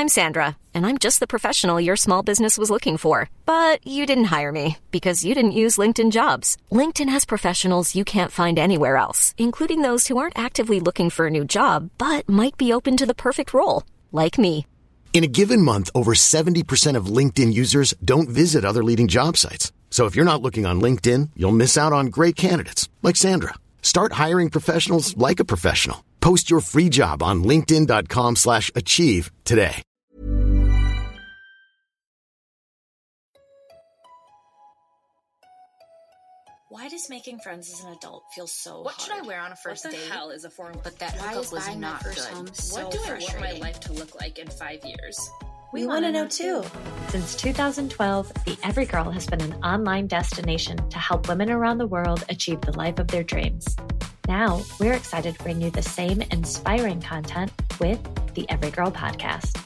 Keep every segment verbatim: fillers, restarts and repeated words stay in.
I'm Sandra, and I'm just the professional your small business was looking for. But you didn't hire me because you didn't use LinkedIn Jobs. LinkedIn has professionals you can't find anywhere else, including those who aren't actively looking for a new job, but might be open to the perfect role, like me. In a given month, over seventy percent of LinkedIn users don't visit other leading job sites. So if you're not looking on LinkedIn, you'll miss out on great candidates like Sandra. Start hiring professionals like a professional. Post your free job on linkedin.com slash achieve today. Why does making friends as an adult feel so What hard? should I wear on a first what date? What the hell is a form? But that Why hookup is was buying not my first good. home so What do I want my frustrating? life to look like in five years? We, we want to know too. Since two thousand twelve, The Every Girl has been an online destination to help women around the world achieve the life of their dreams. Now, we're excited to bring you the same inspiring content with the Every Girl podcast.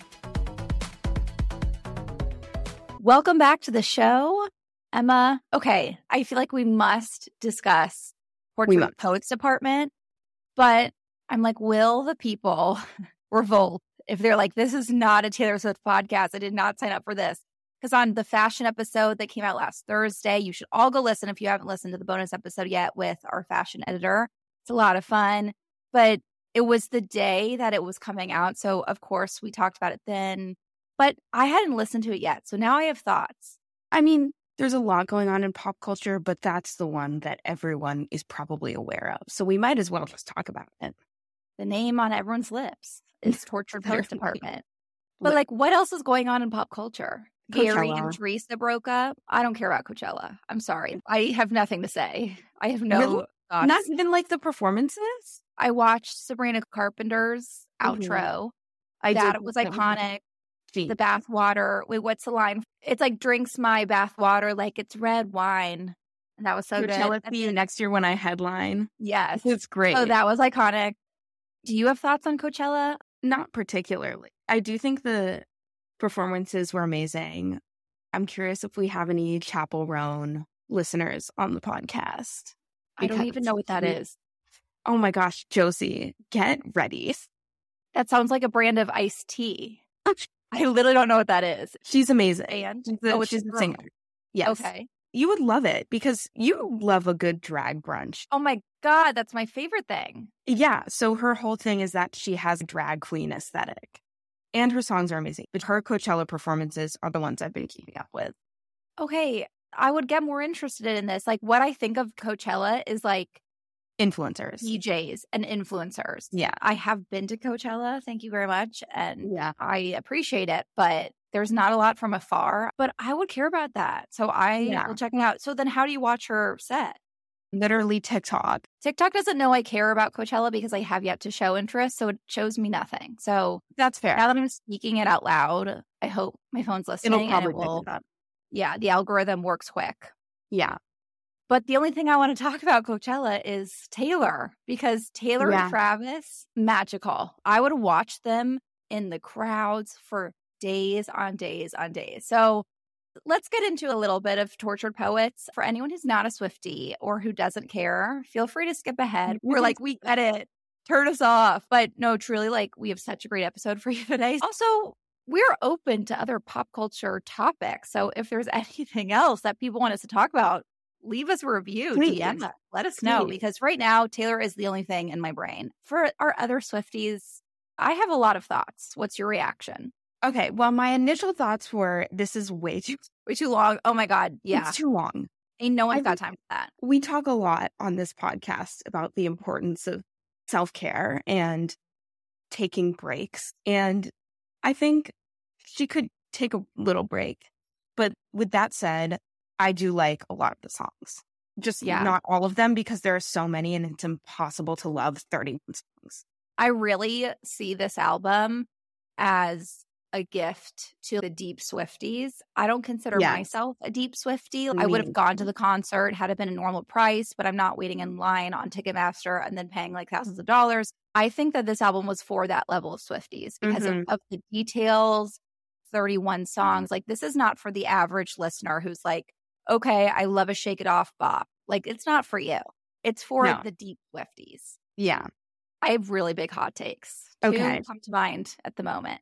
Welcome back to the show, Emma. Okay, I feel like we must discuss Portrait must. Poets Department, but I'm like, will the people revolt if they're like, this is not a Taylor Swift podcast? I did not sign up for this. Because on the fashion episode that came out last Thursday, you should all go listen if you haven't listened to the bonus episode yet with our fashion editor. It's a lot of fun, but it was the day that it was coming out. So, of course, we talked about it then, but I hadn't listened to it yet. So now I have thoughts. I mean, there's a lot going on in pop culture, but that's the one that everyone is probably aware of. So we might as well just talk about it. The name on everyone's lips is Tortured Poets Department. But like, what else is going on in pop culture? Gary and Teresa broke up. I don't care about Coachella. I'm sorry. I have nothing to say. I have no Really? thoughts. Not even like the performances? I watched Sabrina Carpenter's Mhm. outro. I that did. was iconic. Gee. The bath water. Wait, what's the line? It's like drinks my bath water like it's red wine. And that was so Coachella good. see you next year when I headline. Yes. It's great. So that was iconic. Do you have thoughts on Coachella? Not particularly. I do think the performances were amazing. I'm curious if we have any Chapel Roan listeners on the podcast. I don't even know what that is. Oh my gosh, Josie, get ready. That sounds like a brand of iced tea. I literally don't know what that is. She's amazing. And she's a, oh, it's she's a a girl. singer. Yes. Okay. You would love it because you love a good drag brunch. Oh my God, that's my favorite thing. Yeah. So her whole thing is that she has a drag queen aesthetic. And her songs are amazing. But her Coachella performances are the ones I've been keeping up with. Okay. I would get more interested in this. Like, what I think of Coachella is like Influencers. D Js and influencers. Yeah. I have been to Coachella. Thank you very much. And Yeah. I appreciate it. But there's not a lot from afar. But I would care about that. So I Yeah. will check it out. So then how do you watch her set? Literally TikTok. TikTok doesn't know I care about Coachella because I have yet to show interest. So it shows me nothing. So That's fair. now that I'm speaking it out loud, I hope my phone's listening. It'll probably and it will, pick it up. yeah, the algorithm works quick. Yeah. But the only thing I want to talk about Coachella is Taylor, because Taylor Yeah. and Travis, magical. I would watch them in the crowds for days on days on days. So let's get into a little bit of Tortured Poets. For anyone who's not a Swiftie or who doesn't care, feel free to skip ahead. We're like, we get it. Turn us off. But no, truly, like, we have such a great episode for you today. Also, we're open to other pop culture topics. So if there's anything else that people want us to talk about, leave us a review, Please. D M us. Let us know, Please. because right now, Taylor is the only thing in my brain. For our other Swifties, I have a lot of thoughts. What's your reaction? Okay. Well, my initial thoughts were this is way too, Way too long. Oh my God. Yeah. it's too long. Ain't no one's I got think- time for that. We talk a lot on this podcast about the importance of self-care and taking breaks. And I think she could take a little break. But with that said, I do like a lot of the songs. Just Yeah. not all of them because there are so many and it's impossible to love thirty-one songs. I really see this album as a gift to the deep Swifties. I don't consider Yes. myself a deep Swiftie. Me I would have neither. gone to the concert had it been a normal price, but I'm not waiting in line on Ticketmaster and then paying like thousands of dollars. I think that this album was for that level of Swifties because of, Mhm. of the details, thirty-one songs. Like, this is not for the average listener who's like, okay, I love a Shake It Off bop. Like, it's not for you. It's for No. the deep Swifties. Yeah. I have really big hot takes. Two Okay. come to mind at the moment.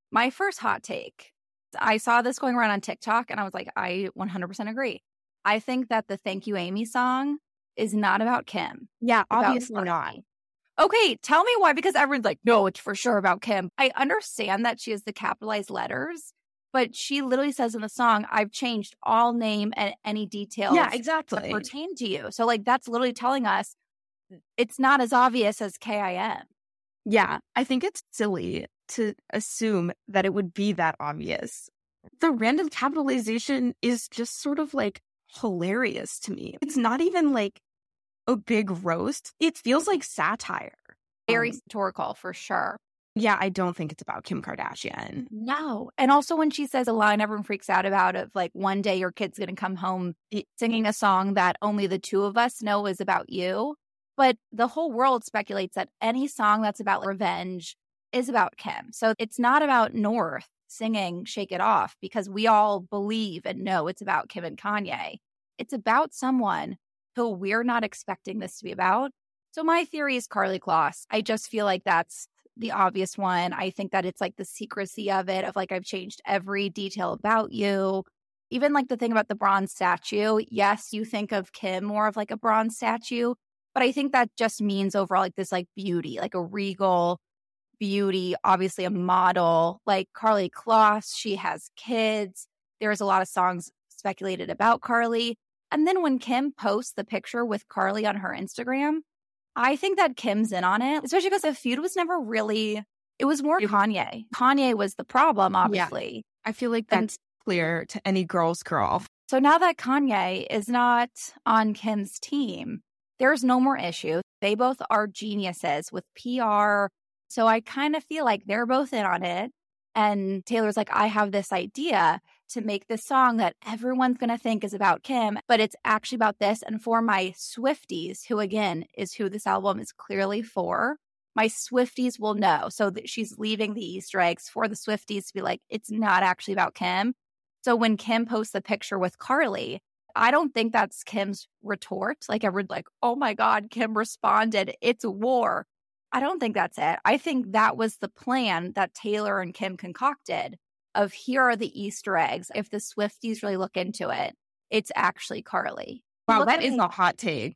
My first hot take, I saw this going around on TikTok and I was like, I one hundred percent agree. I think that the Thank You Amy song is not about Kim. Yeah, About obviously not. Courtney. Okay, tell me why, because everyone's like, no, it's for sure about Kim. I understand that she has the capitalized letters, but she literally says in the song, I've changed all name and any details Yeah, that exactly. pertain to you. So like that's literally telling us it's not as obvious as K I M. Yeah, I think it's silly to assume that it would be that obvious. The random capitalization is just sort of like hilarious to me. It's not even like a big roast. It feels like satire. Very Um, satirical for sure. yeah, I don't think it's about Kim Kardashian. No. And also when she says a line everyone freaks out about of like, one day your kid's going to come home singing a song that only the two of us know is about you. But the whole world speculates that any song that's about revenge is about Kim. So it's not about North singing Shake It Off because we all believe and know it's about Kim and Kanye. It's about someone who we're not expecting this to be about. So my theory is Karlie Kloss. I just feel like that's the obvious one. I think that it's like the secrecy of it, of like, I've changed every detail about you. Even like the thing about the bronze statue. Yes, you think of Kim more of like a bronze statue, but I think that just means overall like this like beauty, like a regal beauty, obviously a model. Like Karlie Kloss, she has kids. There's a lot of songs speculated about Karlie. And then when Kim posts the picture with Karlie on her Instagram, I think that Kim's in on it, especially because the feud was never really, it was more Kanye. Kanye was the problem, obviously. I feel like that's clear to any girl's girl. So now that Kanye is not on Kim's team, there's no more issue. They both are geniuses with P R. So I kind of feel like they're both in on it. And Taylor's like, I have this idea to make this song that everyone's going to think is about Kim, but it's actually about this. And for my Swifties, who again is who this album is clearly for, my Swifties will know. So that she's leaving the Easter eggs for the Swifties to be like, it's not actually about Kim. So when Kim posts the picture with Karlie, I don't think that's Kim's retort. Like everyone's like, oh my God, Kim responded, it's war. I don't think that's it. I think that was the plan that Taylor and Kim concocted of here are the Easter eggs. If the Swifties really look into it, it's actually Karlie. Wow, Look that at is me. a hot take.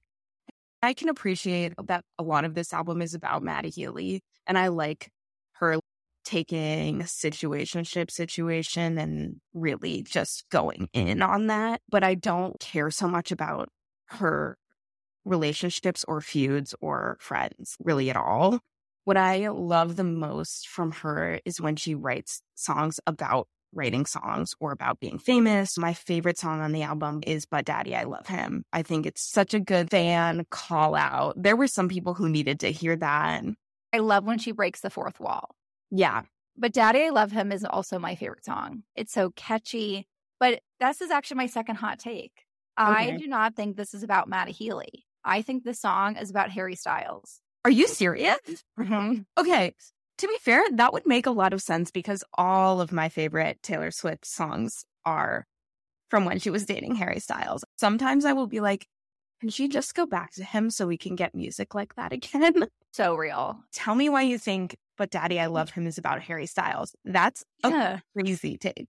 I can appreciate that a lot of this album is about Maddie Healy, and I like her taking a situationship situation and really just going in on that. But I don't care so much about her relationships or feuds or friends really at all. What I love the most from her is when she writes songs about writing songs or about being famous. My favorite song on the album is But Daddy, I Love Him. I think it's such a good fan call out. There were some people who needed to hear that. I love when she breaks the fourth wall. Yeah. But Daddy, I Love Him is also my favorite song. It's so catchy. But this is actually my second hot take. I Okay. do not think this is about Maddie Healy. I think the song is about Harry Styles. Are you serious? Mm-hmm. Okay. To be fair, that would make a lot of sense because all of my favorite Taylor Swift songs are from when she was dating Harry Styles. Sometimes I will be like, can she just go back to him so we can get music like that again? So real. Tell me why you think But Daddy, I Love Him is about Harry Styles. That's a Yeah. crazy take.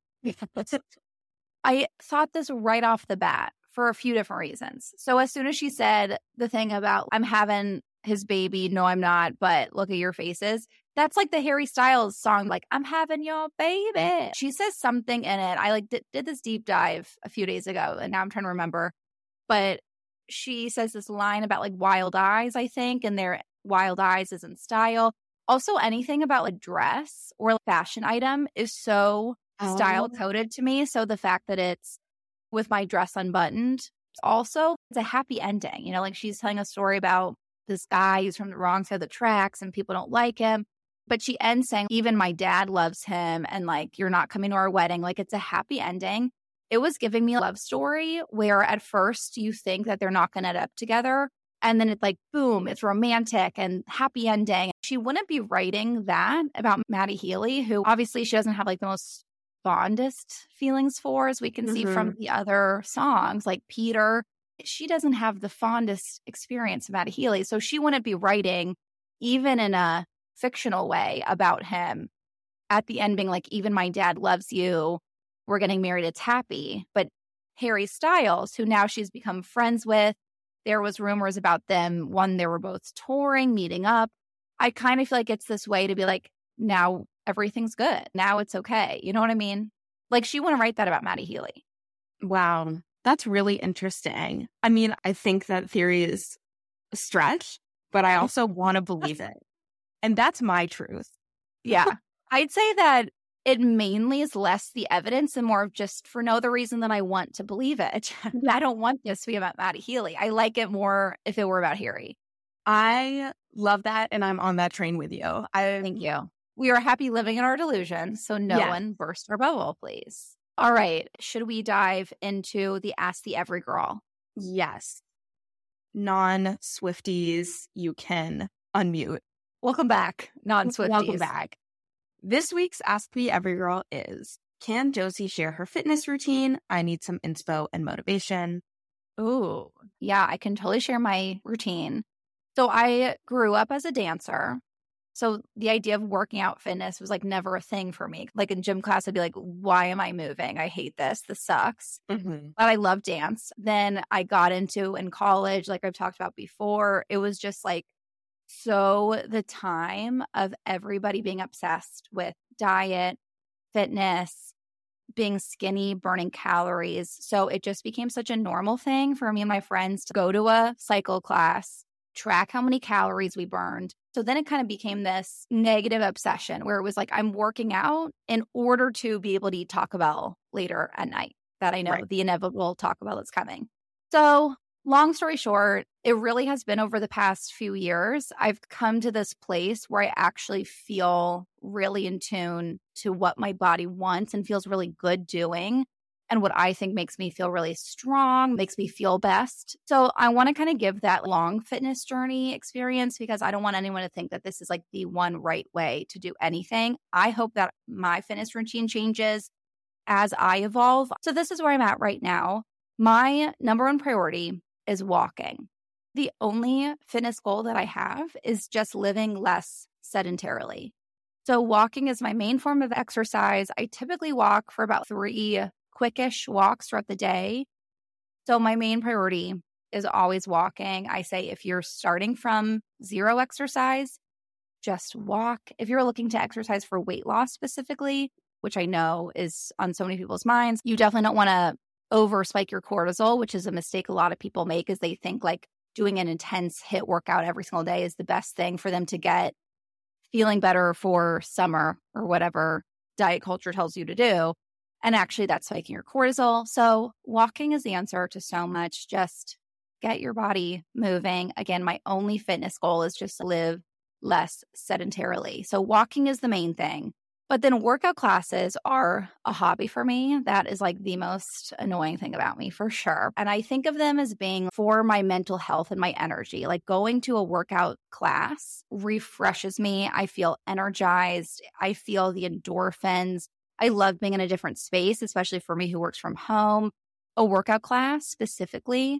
I thought this right off the bat for a few different reasons. So as soon as she said the thing about I'm having his baby, no, I'm not, but look at your faces. That's like the Harry Styles song, like I'm having your baby. She says something in it. I like did, did this deep dive a few days ago, and now I'm trying to remember. But she says this line about like wild eyes, I think, and their wild eyes is in style. Also, anything about like dress or fashion item is so Oh. style coded to me. So the fact that it's with my dress unbuttoned, also it's a happy ending. You know, like she's telling a story about this guy who's from the wrong side of the tracks and people don't like him. But she ends saying, even my dad loves him and like, you're not coming to our wedding. Like it's a happy ending. It was giving me a love story where at first you think that they're not going to end up together. And then it's like, boom, it's romantic and happy ending. She wouldn't be writing that about Maddie Healy, who obviously she doesn't have like the most fondest feelings for, as we can mm-hmm. see from the other songs, like Peter. She doesn't have the fondest experience of Maddie Healy. So she wouldn't be writing, even in a fictional way, about him at the end being like, even my dad loves you. We're getting married. It's happy. But Harry Styles, who now she's become friends with, there was rumors about them. One, they were both touring, meeting up. I kind of feel like it's this way to be like, now everything's good. Now it's okay. You know what I mean? Like, she wouldn't write that about Maddie Healy. Wow. That's really interesting. I mean, I think that theory is a stretch, but I also want to believe it. And that's my truth. Yeah. I'd say that it mainly is less the evidence and more of just for no other reason than I want to believe it. I don't want this to be about Maddie Healy. I like it more if it were about Harry. I love that, and I'm on that train with you. I Thank you. We are happy living in our delusion, so no Yes. one burst our bubble, please. All right. Should we dive into the Ask the Every Girl? Yes. Non-Swifties, you can unmute. Welcome back, non-Swifties. Welcome back. This week's Ask the Every Girl is, can Josie share her fitness routine? I need some inspo and motivation. Ooh, yeah, I can totally share my routine. So I grew up as a dancer. So the idea of working out fitness was like never a thing for me. Like in gym class, I'd be like, why am I moving? I hate this. This sucks. Mm-hmm. But I love dance. Then I got into in college, like I've talked about before, it was just like so the time of everybody being obsessed with diet, fitness, being skinny, burning calories. So it just became such a normal thing for me and my friends to go to a cycle class, track how many calories we burned. So then it kind of became this negative obsession where it was like, I'm working out in order to be able to eat Taco Bell later at night, that I know Right. the inevitable Taco Bell that's coming. So long story short, it really has been over the past few years. I've come to this place where I actually feel really in tune to what my body wants and feels really good doing. And what I think makes me feel really strong, makes me feel best. So I want to kind of give that long fitness journey experience because I don't want anyone to think that this is like the one right way to do anything. I hope that my fitness routine changes as I evolve. So this is where I'm at right now. My number one priority is walking. The only fitness goal that I have is just living less sedentarily. So walking is my main form of exercise. I typically walk for about three quickish walks throughout the day. So my main priority is always walking. I say if you're starting from zero exercise, just walk. If you're looking to exercise for weight loss specifically, which I know is on so many people's minds, you definitely don't want to over spike your cortisol, which is a mistake a lot of people make, is they think like doing an intense HIIT workout every single day is the best thing for them to get feeling better for summer or whatever diet culture tells you to do. And actually that's spiking your cortisol. So walking is the answer to so much. Just get your body moving. Again, my only fitness goal is just to live less sedentarily. So walking is the main thing. But then workout classes are a hobby for me. That is like the most annoying thing about me for sure. And I think of them as being for my mental health and my energy. Like going to a workout class refreshes me. I feel energized. I feel the endorphins. I love being in a different space, especially for me who works from home. A workout class specifically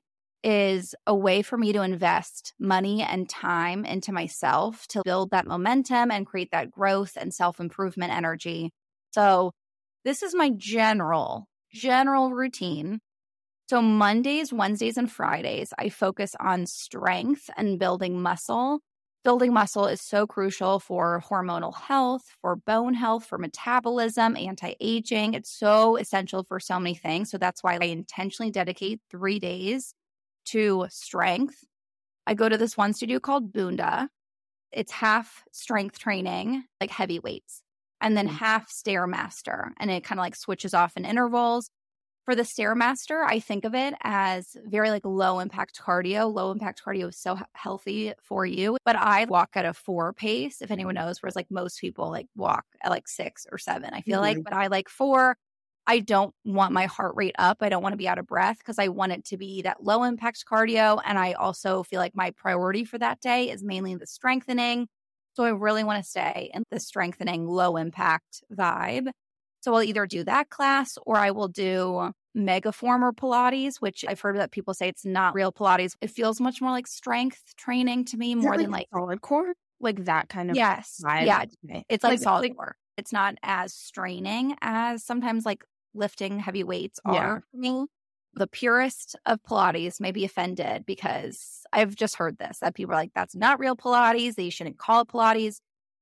is a way for me to invest money and time into myself to build that momentum and create that growth and self-improvement energy. So this is my general, general routine. So Mondays, Wednesdays, and Fridays, I focus on strength and building muscle. Building muscle is so crucial for hormonal health, for bone health, for metabolism, anti-aging. It's so essential for so many things. So that's why I intentionally dedicate three days to strength. I go to this one studio called Boonda. It's half strength training, like heavy weights, and then half Stairmaster. And it kind of like switches off in intervals. For the Stairmaster, I think of it as very like low impact cardio. Low impact cardio is so h- healthy for you. But I walk at a four pace, if anyone knows, whereas like most people like walk at like six or seven, I feel Mhm. like. But I like four. I don't want my heart rate up. I don't want to be out of breath because I want it to be that low impact cardio. And I also feel like my priority for that day is mainly the strengthening. So I really want to stay in the strengthening, low impact vibe. So I'll either do that class or I will do Megaformer Pilates, which I've heard that people say it's not real Pilates. It feels much more like strength training to me, Is more it than like like, solid core? Like that kind of yes. vibe? Yeah. Okay. It's like, Like- solid like- core. It's not as straining as sometimes like lifting heavy weights are Yeah. for me. The purist of Pilates may be offended because I've just heard this, that people are like, that's not real Pilates. They shouldn't call it Pilates.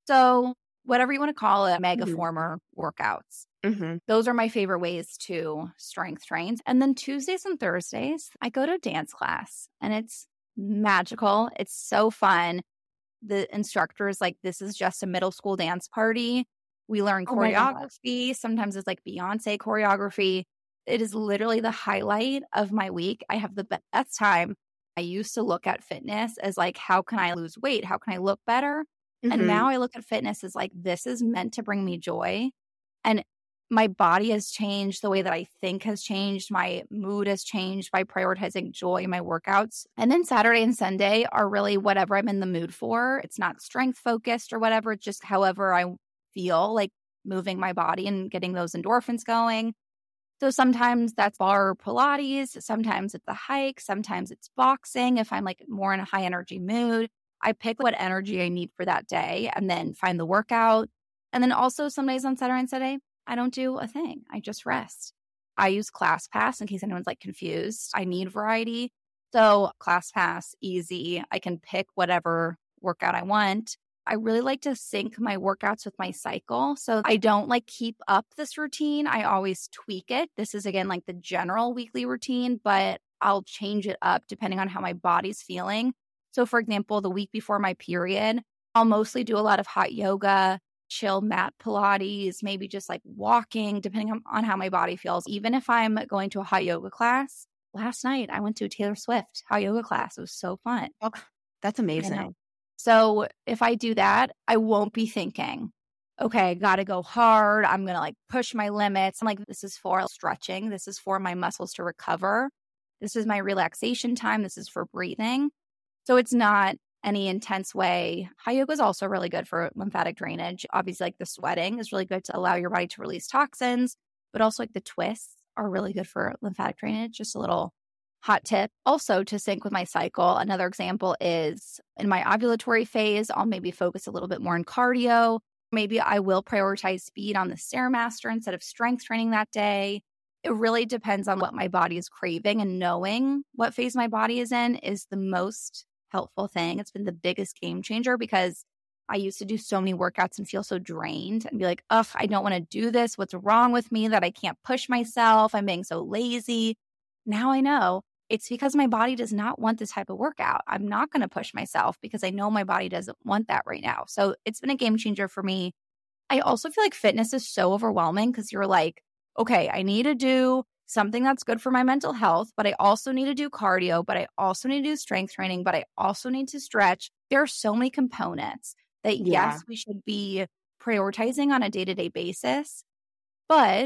So whatever you want to call it, mega Mhm. former workouts. Mm-hmm. Those are my favorite ways to strength train. And then Tuesdays and Thursdays, I go to dance class and it's magical. It's so fun. The instructor is like, this is just a middle school dance party. We learn Oh my God. choreography. Sometimes it's like Beyonce choreography. It is literally the highlight of my week. I have the best time. I used to look at fitness as like, how can I lose weight? How can I look better? Mhm. And now I look at fitness as like, this is meant to bring me joy. And my body has changed. The way that I think has changed. My mood has changed by prioritizing joy in my workouts. And then Saturday and Sunday are really whatever I'm in the mood for. It's not strength focused or whatever. It's just however I feel like moving my body and getting those endorphins going. So sometimes that's bar or Pilates. Sometimes it's a hike. Sometimes it's boxing. If I'm like more in a high energy mood, I pick what energy I need for that day and then find the workout. And then also some days on Saturday and Sunday, I don't do a thing. I just rest. I use ClassPass in case anyone's like confused. I need variety. So ClassPass, easy. I can pick whatever workout I want. I really like to sync my workouts with my cycle. So I don't like keep up this routine. I always tweak it. This is again like the general weekly routine, but I'll change it up depending on how my body's feeling. So for example, the week before my period, I'll mostly do a lot of hot yoga, chill mat Pilates, maybe just like walking, depending on, on how my body feels. Even if I'm going to a hot yoga class, last night I went to a Taylor Swift hot yoga class. It was so fun. Oh, that's I amazing. know. So if I do that, I won't be thinking, okay, I got to go hard. I'm going to like push my limits. I'm like, this is for stretching. This is for my muscles to recover. This is my relaxation time. This is for breathing. So it's not any intense way. Hot yoga is also really good for lymphatic drainage. Obviously, like the sweating is really good to allow your body to release toxins, but also like the twists are really good for lymphatic drainage. Just a little hot tip. Also to sync with my cycle, another example is in my ovulatory phase, I'll maybe focus a little bit more on cardio. Maybe I will prioritize speed on the Stairmaster instead of strength training that day. It really depends on what my body is craving, and knowing what phase my body is in is the most helpful thing. It's been the biggest game changer because I used to do so many workouts and feel so drained and be like, ugh, I don't want to do this. What's wrong with me that I can't push myself? I'm being so lazy. Now I know it's because my body does not want this type of workout. I'm not going to push myself because I know my body doesn't want that right now. So it's been a game changer for me. I also feel like fitness is so overwhelming because you're like, okay, I need to do something that's good for my mental health, but I also need to do cardio, but I also need to do strength training, but I also need to stretch. There are so many components that, Yeah. yes, we should be prioritizing on a day-to-day basis. But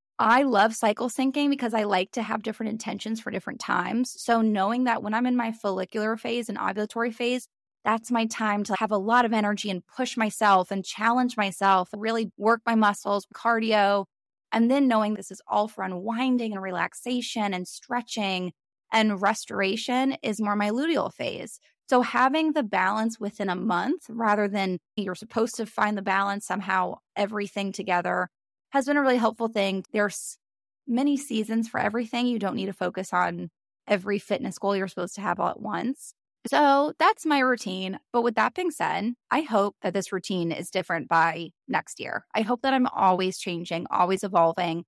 I love cycle syncing because I like to have different intentions for different times. So knowing that when I'm in my follicular phase and ovulatory phase, that's my time to have a lot of energy and push myself and challenge myself, really work my muscles, cardio. And then knowing this is all for unwinding and relaxation and stretching and restoration is more my luteal phase. So having the balance within a month rather than you're supposed to find the balance somehow, everything together, has been a really helpful thing. There's many seasons for everything. You don't need to focus on every fitness goal you're supposed to have all at once. So that's my routine. But with that being said, I hope that this routine is different by next year. I hope that I'm always changing, always evolving.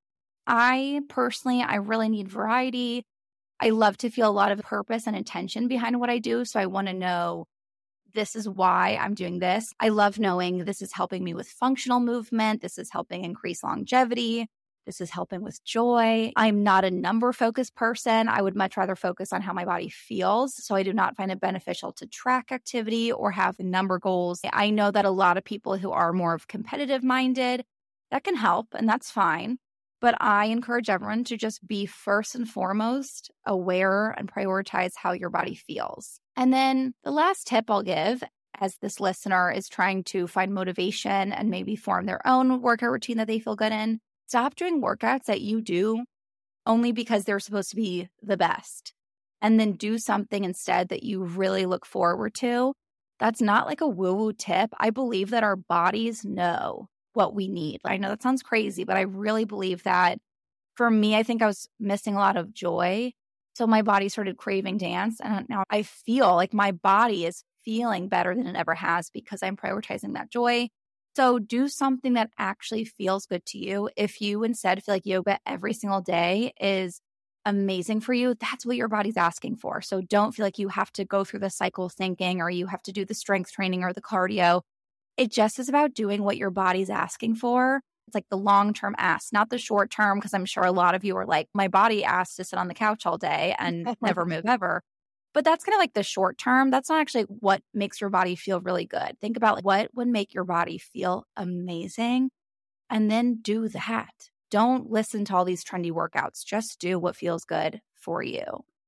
I personally, I really need variety. I love to feel a lot of purpose and intention behind what I do. So I want to know this is why I'm doing this. I love knowing this is helping me with functional movement. This is helping increase longevity. This is helping with joy. I'm not a number focused person. I would much rather focus on how my body feels. So I do not find it beneficial to track activity or have number goals. I know that a lot of people who are more of competitive minded, that can help and that's fine. But I encourage everyone to just be first and foremost aware and prioritize how your body feels. And then the last tip I'll give as this listener is trying to find motivation and maybe form their own workout routine that they feel good in, stop doing workouts that you do only because they're supposed to be the best. And then do something instead that you really look forward to. That's not like a woo-woo tip. I believe that our bodies know what we need. I know that sounds crazy, but I really believe that for me, I think I was missing a lot of joy. So my body started craving dance. And now I feel like my body is feeling better than it ever has because I'm prioritizing that joy. So do something that actually feels good to you. If you instead feel like yoga every single day is amazing for you, that's what your body's asking for. So don't feel like you have to go through the cycle thinking or you have to do the strength training or the cardio. It just is about doing what your body's asking for. It's like the long-term ask, not the short-term, because I'm sure a lot of you are like, my body asks to sit on the couch all day and never move ever. But that's kind of like the short-term. That's not actually what makes your body feel really good. Think about like, what would make your body feel amazing and then do that. Don't listen to all these trendy workouts. Just do what feels good for you.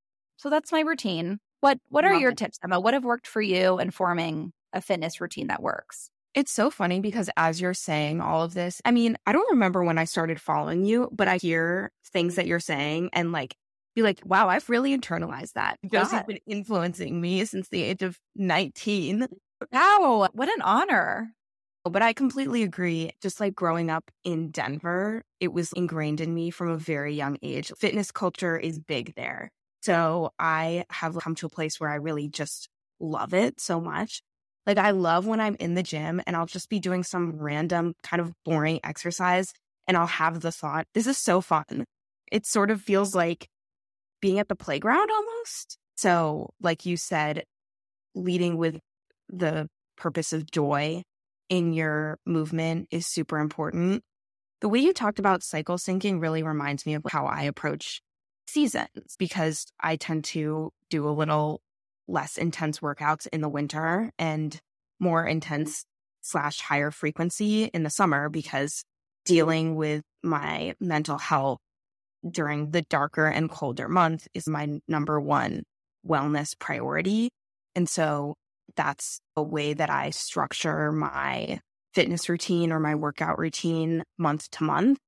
So that's my routine. What What are Love your it. tips, Emma? What have worked for you in forming a fitness routine that works? It's so funny because as you're saying all of this, I mean, I don't remember when I started following you, but I hear things that you're saying and like, be like, wow, I've really internalized that. Josie's Yeah. been influencing me since the age of nineteen. Wow, what an honor. But I completely agree. Just like growing up in Denver, it was ingrained in me from a very young age. Fitness culture is big there. So I have come to a place where I really just love it so much. Like I love when I'm in the gym and I'll just be doing some random kind of boring exercise and I'll have the thought, this is so fun. It sort of feels like being at the playground almost. So like you said, leading with the purpose of joy in your movement is super important. The way you talked about cycle syncing really reminds me of how I approach seasons because I tend to do a little less intense workouts in the winter and more intense slash higher frequency in the summer because dealing with my mental health during the darker and colder month is my number one wellness priority. And so that's a way that I structure my fitness routine or my workout routine month to month.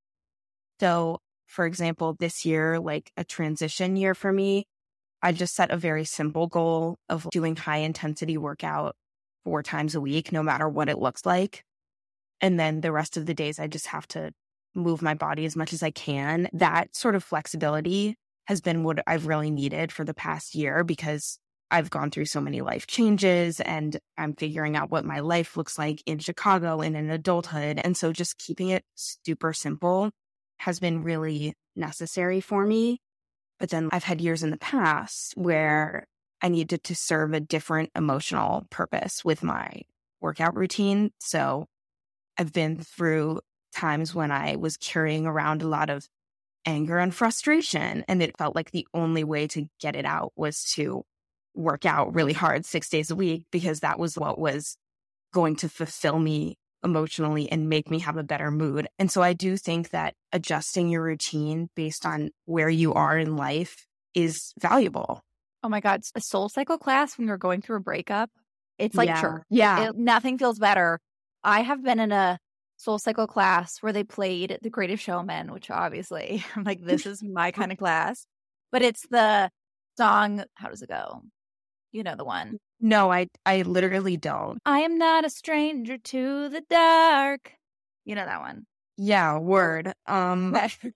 So, for example, this year, like a transition year for me, I just set a very simple goal of doing high intensity workout four times a week, no matter what it looks like. And then the rest of the days, I just have to move my body as much as I can. That sort of flexibility has been what I've really needed for the past year because I've gone through so many life changes and I'm figuring out what my life looks like in Chicago and in adulthood. And so just keeping it super simple has been really necessary for me. But then I've had years in the past where I needed to serve a different emotional purpose with my workout routine. So I've been through times when I was carrying around a lot of anger and frustration, and it felt like the only way to get it out was to work out really hard six days a week because that was what was going to fulfill me emotionally and make me have a better mood. And so I do think that adjusting your routine based on where you are in life is valuable. Oh my God, a soul cycle class when you're going through a breakup, it's like Yeah. church. Yeah. It, nothing feels better. I have been in a soul cycle class where they played The Greatest Showman, which obviously I'm like, this is my kind of class. But it's the song, how does it go? You know the one. No, I I literally don't. I am not a stranger to the dark. You know that one. Yeah, word. Um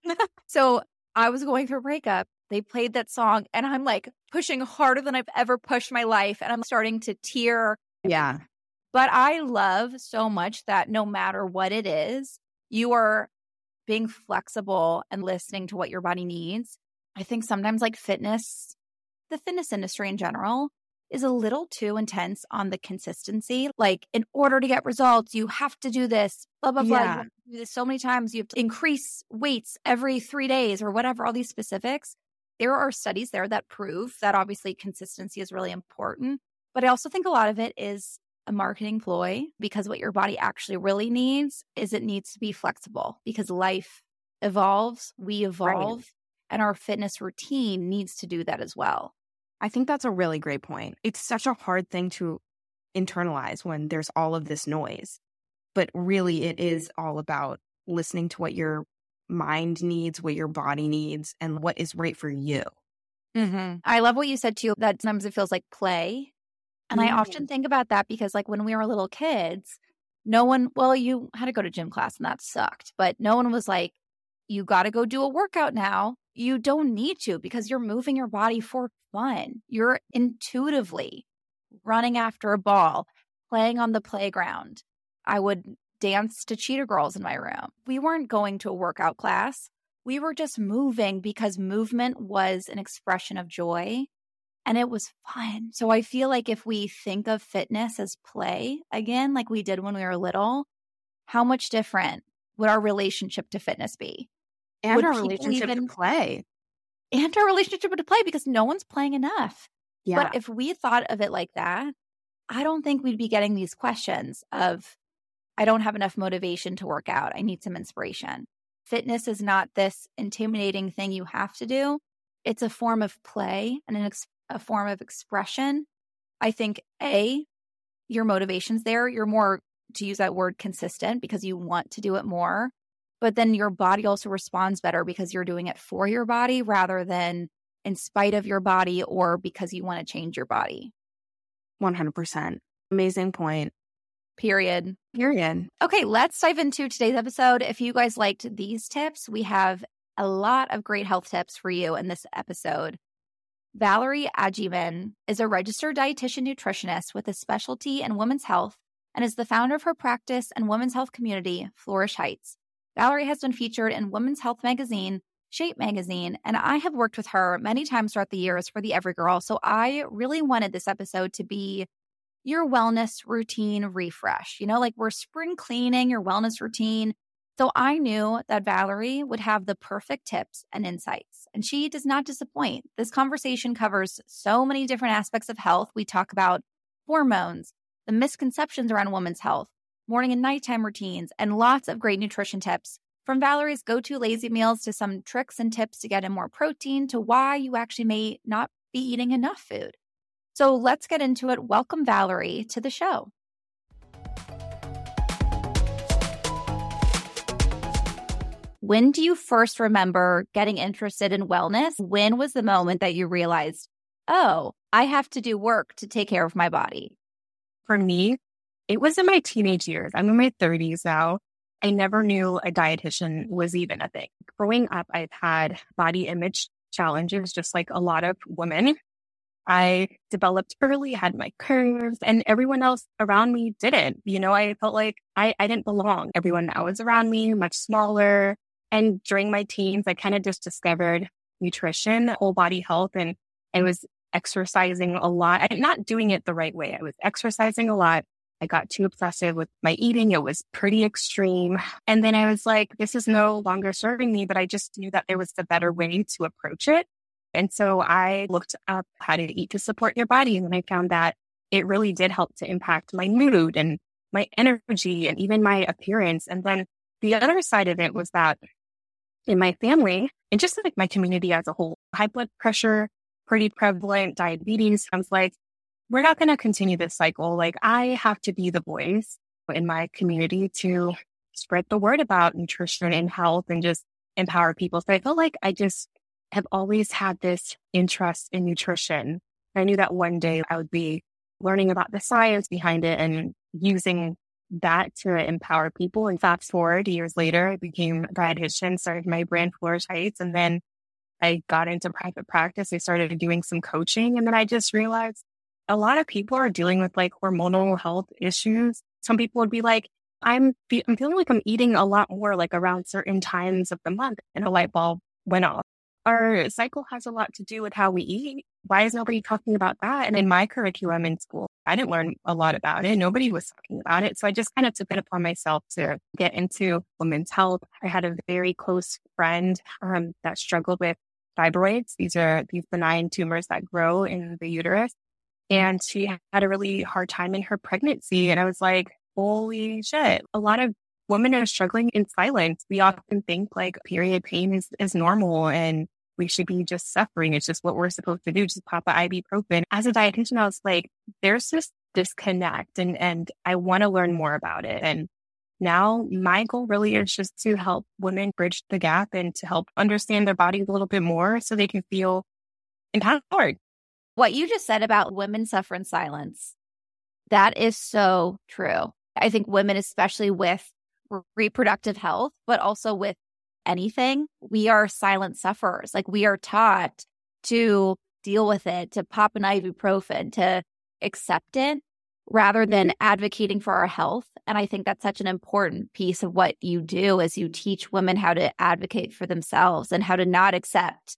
So I was going through a breakup. They played that song and I'm like pushing harder than I've ever pushed my life. And I'm starting to tear. yeah. But I love so much that no matter what it is, you are being flexible and listening to what your body needs. I think sometimes like fitness, the fitness industry in general is a little too intense on the consistency. Like in order to get results, you have to do this, blah, blah, blah. Yeah. You have to do this so many times. You have to increase weights every three days or whatever, all these specifics. There are studies there that prove that obviously consistency is really important. But I also think a lot of it is a marketing ploy because what your body actually really needs is it needs to be flexible because life evolves, we evolve, Right. and our fitness routine needs to do that as well. I think that's a really great point. It's such a hard thing to internalize when there's all of this noise. But really, it is all about listening to what your mind needs, what your body needs, and what is right for you. Mm-hmm. I love what you said too, that sometimes it feels like play. And I Mm. often think about that because like when we were little kids, no one, well, you had to go to gym class and that sucked, but no one was like, you got to go do a workout now. You don't need to because you're moving your body for fun. You're intuitively running after a ball, playing on the playground. I would dance to Cheetah Girls in my room. We weren't going to a workout class. We were just moving because movement was an expression of joy and it was fun. So I feel like if we think of fitness as play again, like we did when we were little, how much different would our relationship to fitness be? And Would our people relationship even- to play. And our relationship to play because no one's playing enough. Yeah. But if we thought of it like that, I don't think we'd be getting these questions of, I don't have enough motivation to work out. I need some inspiration. Fitness is not this intimidating thing you have to do. It's a form of play and an ex- a form of expression. I think, A, your motivation's there. You're more, to use that word, consistent because you want to do it more. But then your body also responds better because you're doing it for your body rather than in spite of your body or because you want to change your body. one hundred percent. Amazing point. Period. Period. Okay, let's dive into today's episode. If you guys liked these tips, we have a lot of great health tips for you in this episode. Valerie Ajiman is a registered dietitian nutritionist with a specialty in women's health and is the founder of her practice and women's health community, Flourish Heights. Valerie has been featured in Women's Health Magazine, Shape Magazine, and I have worked with her many times throughout the years for the Every Girl, so I really wanted this episode to be your wellness routine refresh. You know, like we're spring cleaning your wellness routine. So I knew that Valerie would have the perfect tips and insights, and she does not disappoint. This conversation covers so many different aspects of health. We talk about hormones, the misconceptions around women's health, morning and nighttime routines, and lots of great nutrition tips. From Valerie's go-to lazy meals to some tricks and tips to get in more protein to why you actually may not be eating enough food. So let's get into it. Welcome, Valerie, to the show. When do you first remember getting interested in wellness? When was the moment that you realized, oh, I have to do work to take care of my body? For me, it was in my teenage years. I'm in my thirties now. I never knew a dietitian was even a thing. Growing up, I've had body image challenges, just like a lot of women. I developed early, had my curves, and everyone else around me didn't. You know, I felt like I, I didn't belong. Everyone that was around me, much smaller. And during my teens, I kind of just discovered nutrition, whole body health, and I was exercising a lot. I'm not doing it the right way. I was exercising a lot. I got too obsessive with my eating. It was pretty extreme. And then I was like, this is no longer serving me, but I just knew that there was a better way to approach it. And so I looked up how to eat to support your body. And then I found that it really did help to impact my mood and my energy and even my appearance. And then the other side of it was that in my family and just like my community as a whole, high blood pressure, pretty prevalent, diabetes. I was like, we're not going to continue this cycle. Like I have to be the voice in my community to spread the word about nutrition and health and just empower people. So I felt like I just have always had this interest in nutrition. I knew that one day I would be learning about the science behind it and using that to empower people. And fast forward years later, I became a dietitian, started my brand Flourish Heights, and then I got into private practice. I started doing some coaching, and then I just realized a lot of people are dealing with like hormonal health issues. Some people would be like, I'm, fe- I'm feeling like I'm eating a lot more like around certain times of the month, and a light bulb went off. Our cycle has a lot to do with how we eat. Why is nobody talking about that? And in my curriculum in school, I didn't learn a lot about it. Nobody was talking about it. So I just kind of took it upon myself to get into women's health. I had a very close friend um, that struggled with fibroids. These are these benign tumors that grow in the uterus. And she had a really hard time in her pregnancy. And I was like, holy shit. A lot of women are struggling in silence. We often think like period pain is, is normal and we should be just suffering. It's just what we're supposed to do. Just pop an ibuprofen. As a dietitian, I was like, there's this disconnect and, and I want to learn more about it. And now my goal really is just to help women bridge the gap and to help understand their bodies a little bit more so they can feel empowered. What you just said about women suffer in silence, that is so true. I think women, especially with reproductive health, but also with anything, we are silent sufferers. Like we are taught to deal with it, to pop an ibuprofen, to accept it rather than advocating for our health. And I think that's such an important piece of what you do is you teach women how to advocate for themselves and how to not accept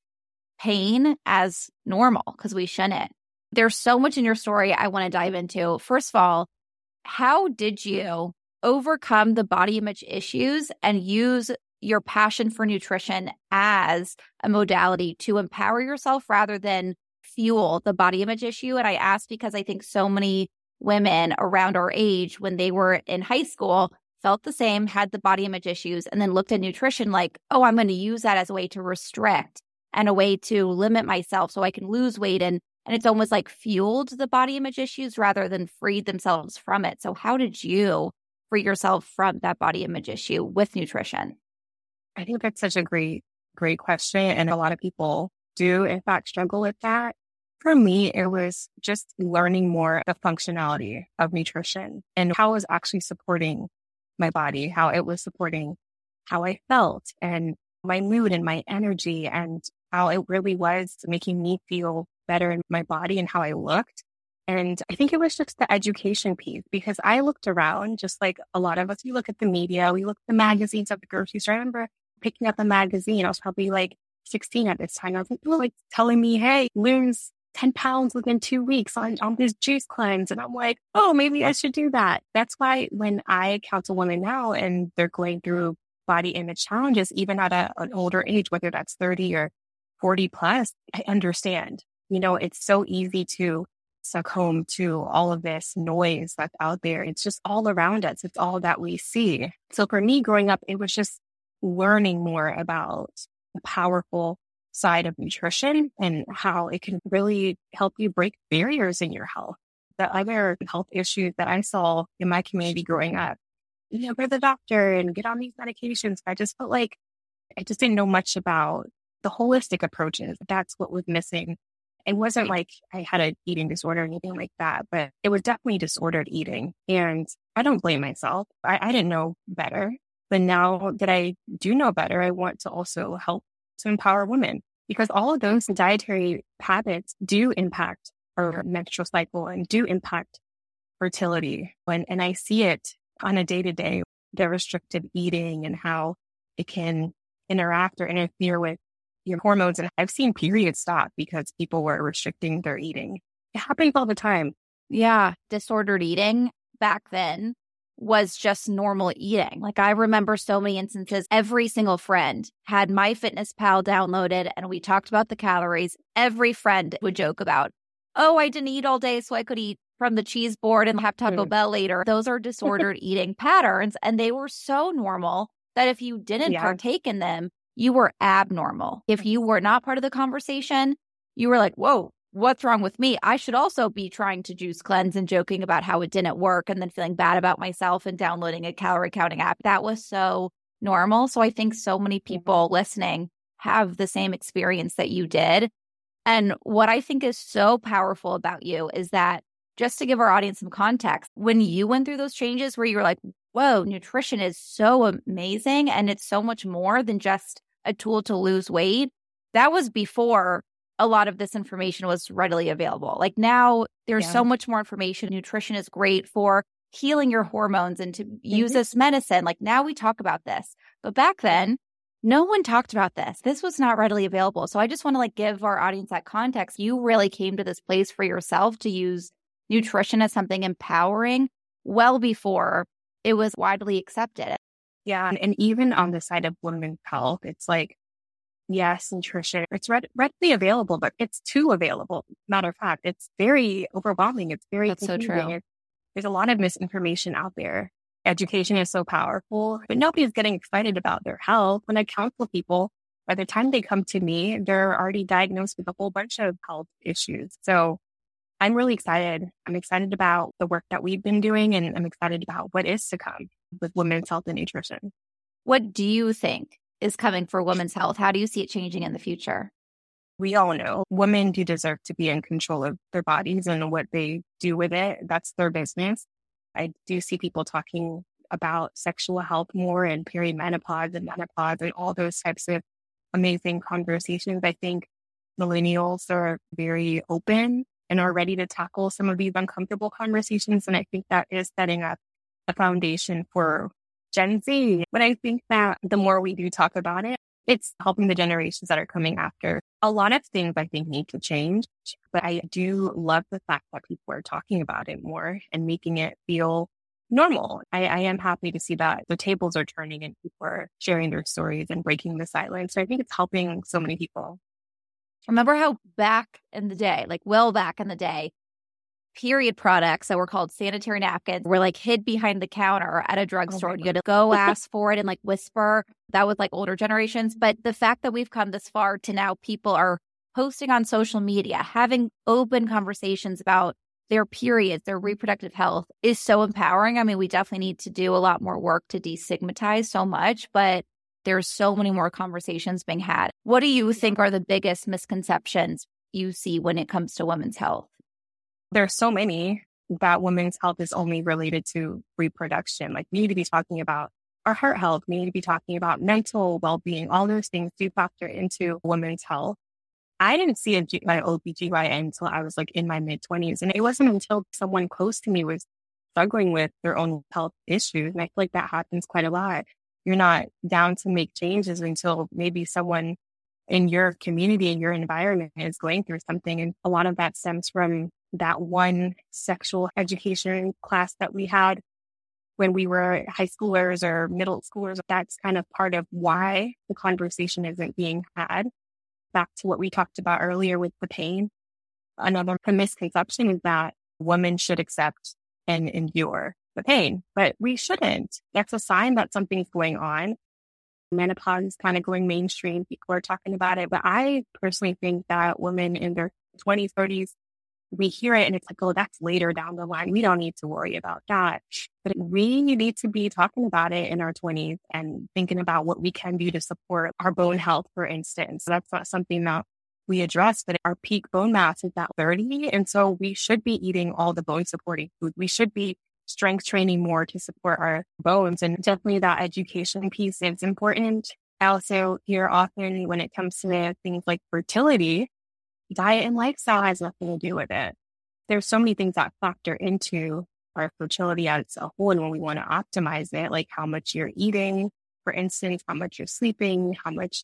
pain as normal because we shouldn't. There's so much in your story I want to dive into. First of all, how did you overcome the body image issues and use your passion for nutrition as a modality to empower yourself rather than fuel the body image issue? And I ask because I think so many women around our age, when they were in high school, felt the same, had the body image issues, and then looked at nutrition like, oh, I'm going to use that as a way to restrict and a way to limit myself so I can lose weight. And, and it's almost like fueled the body image issues rather than freed themselves from it. So how did you free yourself from that body image issue with nutrition? I think that's such a great, great question. And a lot of people do, in fact, struggle with that. For me, it was just learning more the functionality of nutrition and how it was actually supporting my body, how it was supporting how I felt and my mood and my energy, and how it really was making me feel better in my body and how I looked. And I think it was just the education piece, because I looked around just like a lot of us. We look at the media, we look at the magazines at the grocery store. I remember picking up a magazine. I was probably like sixteen at this time. I was like, people like telling me, hey, lose ten pounds within two weeks on, on this juice cleanse. And I'm like, oh, maybe I should do that. That's why when I counsel women now and they're going through body image challenges, even at a, an older age, whether that's thirty or forty plus, I understand. You know, it's so easy to succumb to all of this noise that's out there. It's just all around us. It's all that we see. So for me growing up, it was just learning more about the powerful side of nutrition and how it can really help you break barriers in your health. The other health issues that I saw in my community growing up, you know, go to the doctor and get on these medications. I just felt like I just didn't know much about the holistic approaches. That's what was missing. It wasn't like I had an eating disorder or anything like that, but it was definitely disordered eating. And I don't blame myself. I, I didn't know better. But now that I do know better, I want to also help to empower women, because all of those dietary habits do impact our menstrual cycle and do impact fertility. When, and I see it on a day-to-day, the restrictive eating and how it can interact or interfere with your hormones. And I've seen periods stop because people were restricting their eating. It happens all the time. Yeah. Disordered eating back then was just normal eating. Like I remember so many instances, every single friend had MyFitnessPal downloaded and we talked about the calories. Every friend would joke about, oh, I didn't eat all day so I could eat from the cheese board and have Taco mm. Bell later. Those are disordered eating patterns. And they were so normal that if you didn't yeah. partake in them, you were abnormal. If you were not part of the conversation, you were like, whoa, what's wrong with me? I should also be trying to juice cleanse and joking about how it didn't work and then feeling bad about myself and downloading a calorie counting app. That was so normal. So I think so many people listening have the same experience that you did. And what I think is so powerful about you is that, just to give our audience some context, when you went through those changes where you were like, whoa, nutrition is so amazing and it's so much more than just a tool to lose weight, that was before a lot of this information was readily available. Like now there's yeah. so much more information. Nutrition is great for healing your hormones and to mm-hmm. use as medicine. Like now we talk about this, but back then no one talked about this. This was not readily available. So I just want to like give our audience that context. You really came to this place for yourself to use nutrition as something empowering well before it was widely accepted. Yeah. And, and even on the side of women's health, it's like, yes, nutrition, it's read, readily available, but it's too available. Matter of fact, it's very overwhelming. It's very That's so true. It's, there's a lot of misinformation out there. Education is so powerful, but nobody's getting excited about their health. When I counsel people, by the time they come to me, they're already diagnosed with a whole bunch of health issues. So I'm really excited. I'm excited about the work that we've been doing, and I'm excited about what is to come with women's health and nutrition. What do you think is coming for women's health? How do you see it changing in the future? We all know women do deserve to be in control of their bodies and what they do with it. That's their business. I do see people talking about sexual health more and perimenopause and menopause and all those types of amazing conversations. I think millennials are very open and are ready to tackle some of these uncomfortable conversations. And I think that is setting up a foundation for Gen Z. But I think that the more we do talk about it, it's helping the generations that are coming after. A lot of things I think need to change, but I do love the fact that people are talking about it more and making it feel normal. I, I am happy to see that the tables are turning and people are sharing their stories and breaking the silence. So I think it's helping so many people. Remember how back in the day, like well back in the day, period products that were called sanitary napkins were like hid behind the counter at a drugstore. Oh, you had to go ask for it and like whisper. That was like older generations. But the fact that we've come this far to now people are posting on social media, having open conversations about their periods, their reproductive health is so empowering. I mean, we definitely need to do a lot more work to destigmatize so much, but there's so many more conversations being had. What do you think are the biggest misconceptions you see when it comes to women's health? There's so many that women's health is only related to reproduction. Like we need to be talking about our heart health. We need to be talking about mental well-being. All those things do factor into women's health. I didn't see a G- my O B G Y N until I was like in my mid twenties. And it wasn't until someone close to me was struggling with their own health issues. And I feel like that happens quite a lot. You're not down to make changes until maybe someone in your community, in your environment is going through something. And a lot of that stems from that one sexual education class that we had when we were high schoolers or middle schoolers. That's kind of part of why the conversation isn't being had. Back to what we talked about earlier with the pain. Another misconception is that women should accept and endure the pain, but we shouldn't. That's a sign that something's going on. Menopause is kind of going mainstream. People are talking about it, but I personally think that women in their twenties, thirties, we hear it and it's like, oh, that's later down the line. We don't need to worry about that. But we need to be talking about it in our twenties and thinking about what we can do to support our bone health, for instance. That's not something that we address, but our peak bone mass is at thirty. And so we should be eating all the bone supporting food. We should be strength training more to support our bones. And definitely that education piece is important. I also hear often when it comes to things like fertility, diet and lifestyle has nothing to do with it. There's so many things that factor into our fertility as a whole. And when we want to optimize it, like how much you're eating, for instance, how much you're sleeping, how much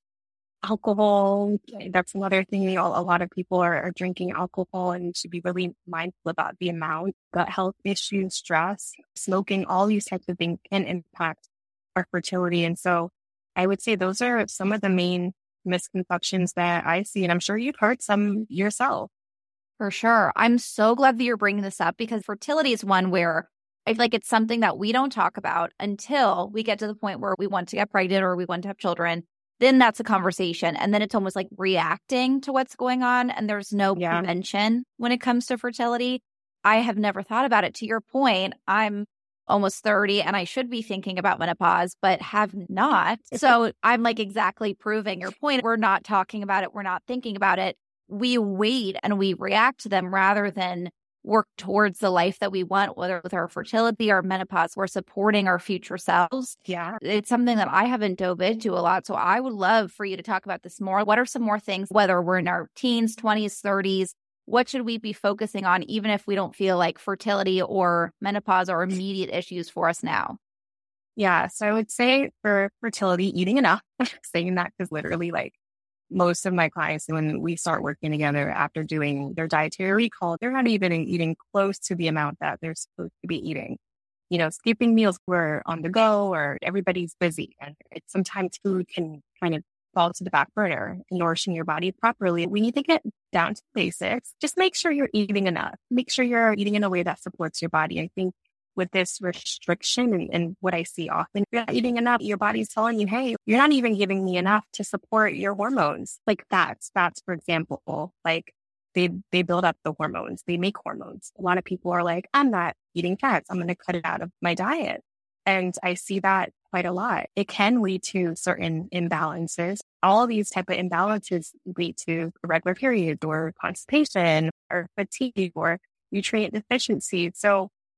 alcohol. That's another thing. You know, a lot of people are, are drinking alcohol and should be really mindful about the amount. Gut health issues, stress, smoking, all these types of things can impact our fertility. And so I would say those are some of the main misconceptions that I see. And I'm sure you've heard some yourself. For sure. I'm so glad that you're bringing this up because fertility is one where I feel like it's something that we don't talk about until we get to the point where we want to get pregnant or we want to have children. Then that's a conversation. And then it's almost like reacting to what's going on. And there's no yeah. prevention when it comes to fertility. I have never thought about it. To your point, I'm almost thirty and I should be thinking about menopause, but have not. So I'm like exactly proving your point. We're not talking about it. We're not thinking about it. We wait and we react to them rather than work towards the life that we want, whether with our fertility or menopause. We're supporting our future selves. Yeah. It's something that I haven't dove into a lot. So I would love for you to talk about this more. What are some more things, whether we're in our teens, twenties, thirties, what should we be focusing on, even if we don't feel like fertility or menopause are immediate issues for us now? Yeah. So I would say for fertility, eating enough, saying that because literally like most of my clients, when we start working together after doing their dietary recall, they're not even eating close to the amount that they're supposed to be eating. You know, skipping meals were on the go or everybody's busy. And it's, sometimes food can kind of fall to the back burner, nourishing your body properly. We need to get down to basics. Just make sure you're eating enough. Make sure you're eating in a way that supports your body. I think with this restriction and, and what I see often, you're not eating enough. Your body's telling you, hey, you're not even giving me enough to support your hormones. Like fats, fats, for example, like they, they build up the hormones. They make hormones. A lot of people are like, I'm not eating fats. I'm going to cut it out of my diet. And I see that quite a lot. It can lead to certain imbalances. All of these type of imbalances lead to irregular periods or constipation or fatigue or nutrient deficiency. So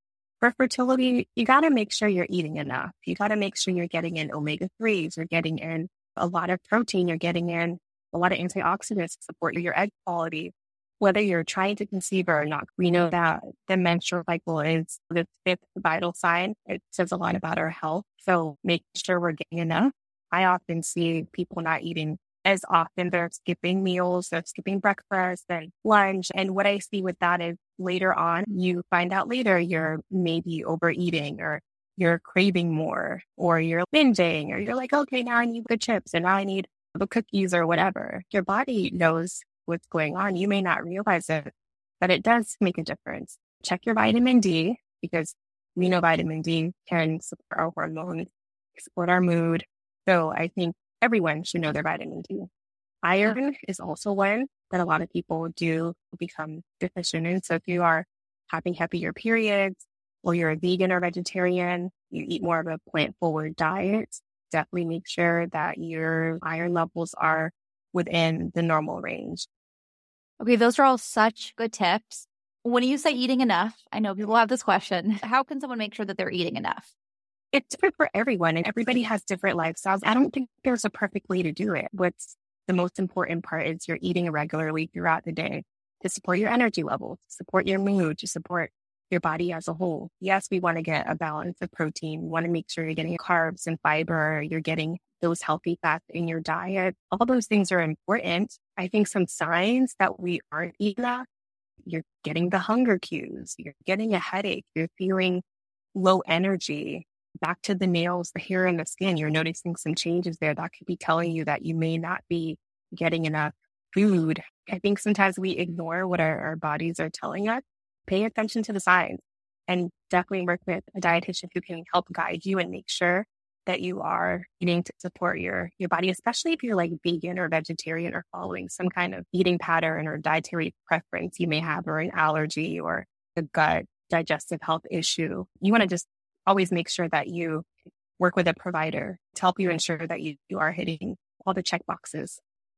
For fertility, you got to make sure you're eating enough. You got to make sure you're getting in omega threes, you're getting in a lot of protein, you're getting in a lot of antioxidants to support your egg quality. Whether you're trying to conceive or not, we know that the menstrual cycle is the fifth vital sign. It says a lot about our health. So make sure we're getting enough. I often see people not eating as often. They're skipping meals, they're skipping breakfast and lunch. And what I see with that is later on, you find out later you're maybe overeating or you're craving more or you're binging or you're like, okay, now I need the chips and now I need the cookies or whatever. Your body knows what's going on. You may not realize it, but it does make a difference. Check your vitamin D because we know vitamin D can support our hormones, support our mood. So I think everyone should know their vitamin D. Iron is also one that a lot of people do become deficient in. So if you are having heavier periods or you're a vegan or vegetarian, you eat more of a plant-forward diet, definitely make sure that your iron levels are within the normal range. Okay, those are all such good tips. When you say eating enough, I know people have this question. How can someone make sure that they're eating enough? It's different for everyone and everybody has different lifestyles. I don't think there's a perfect way to do it. What's the most important part is you're eating regularly throughout the day to support your energy levels, to support your mood, to support your body as a whole. Yes, we want to get a balance of protein. We want to make sure you're getting carbs and fiber, you're getting those healthy fats in your diet. All those things are important. I think some signs that we aren't eating enough, you're getting the hunger cues, you're getting a headache, you're feeling low energy. Back to the nails, the hair, and the skin, you're noticing some changes there that could be telling you that you may not be getting enough food. I think sometimes we ignore what our, our bodies are telling us. Pay attention to the signs and definitely work with a dietitian who can help guide you and make sure that you are eating to support your, your body, especially if you're like vegan or vegetarian or following some kind of eating pattern or dietary preference you may have, or an allergy or a gut digestive health issue. You want to just always make sure that you work with a provider to help you ensure that you, you are hitting all the check boxes.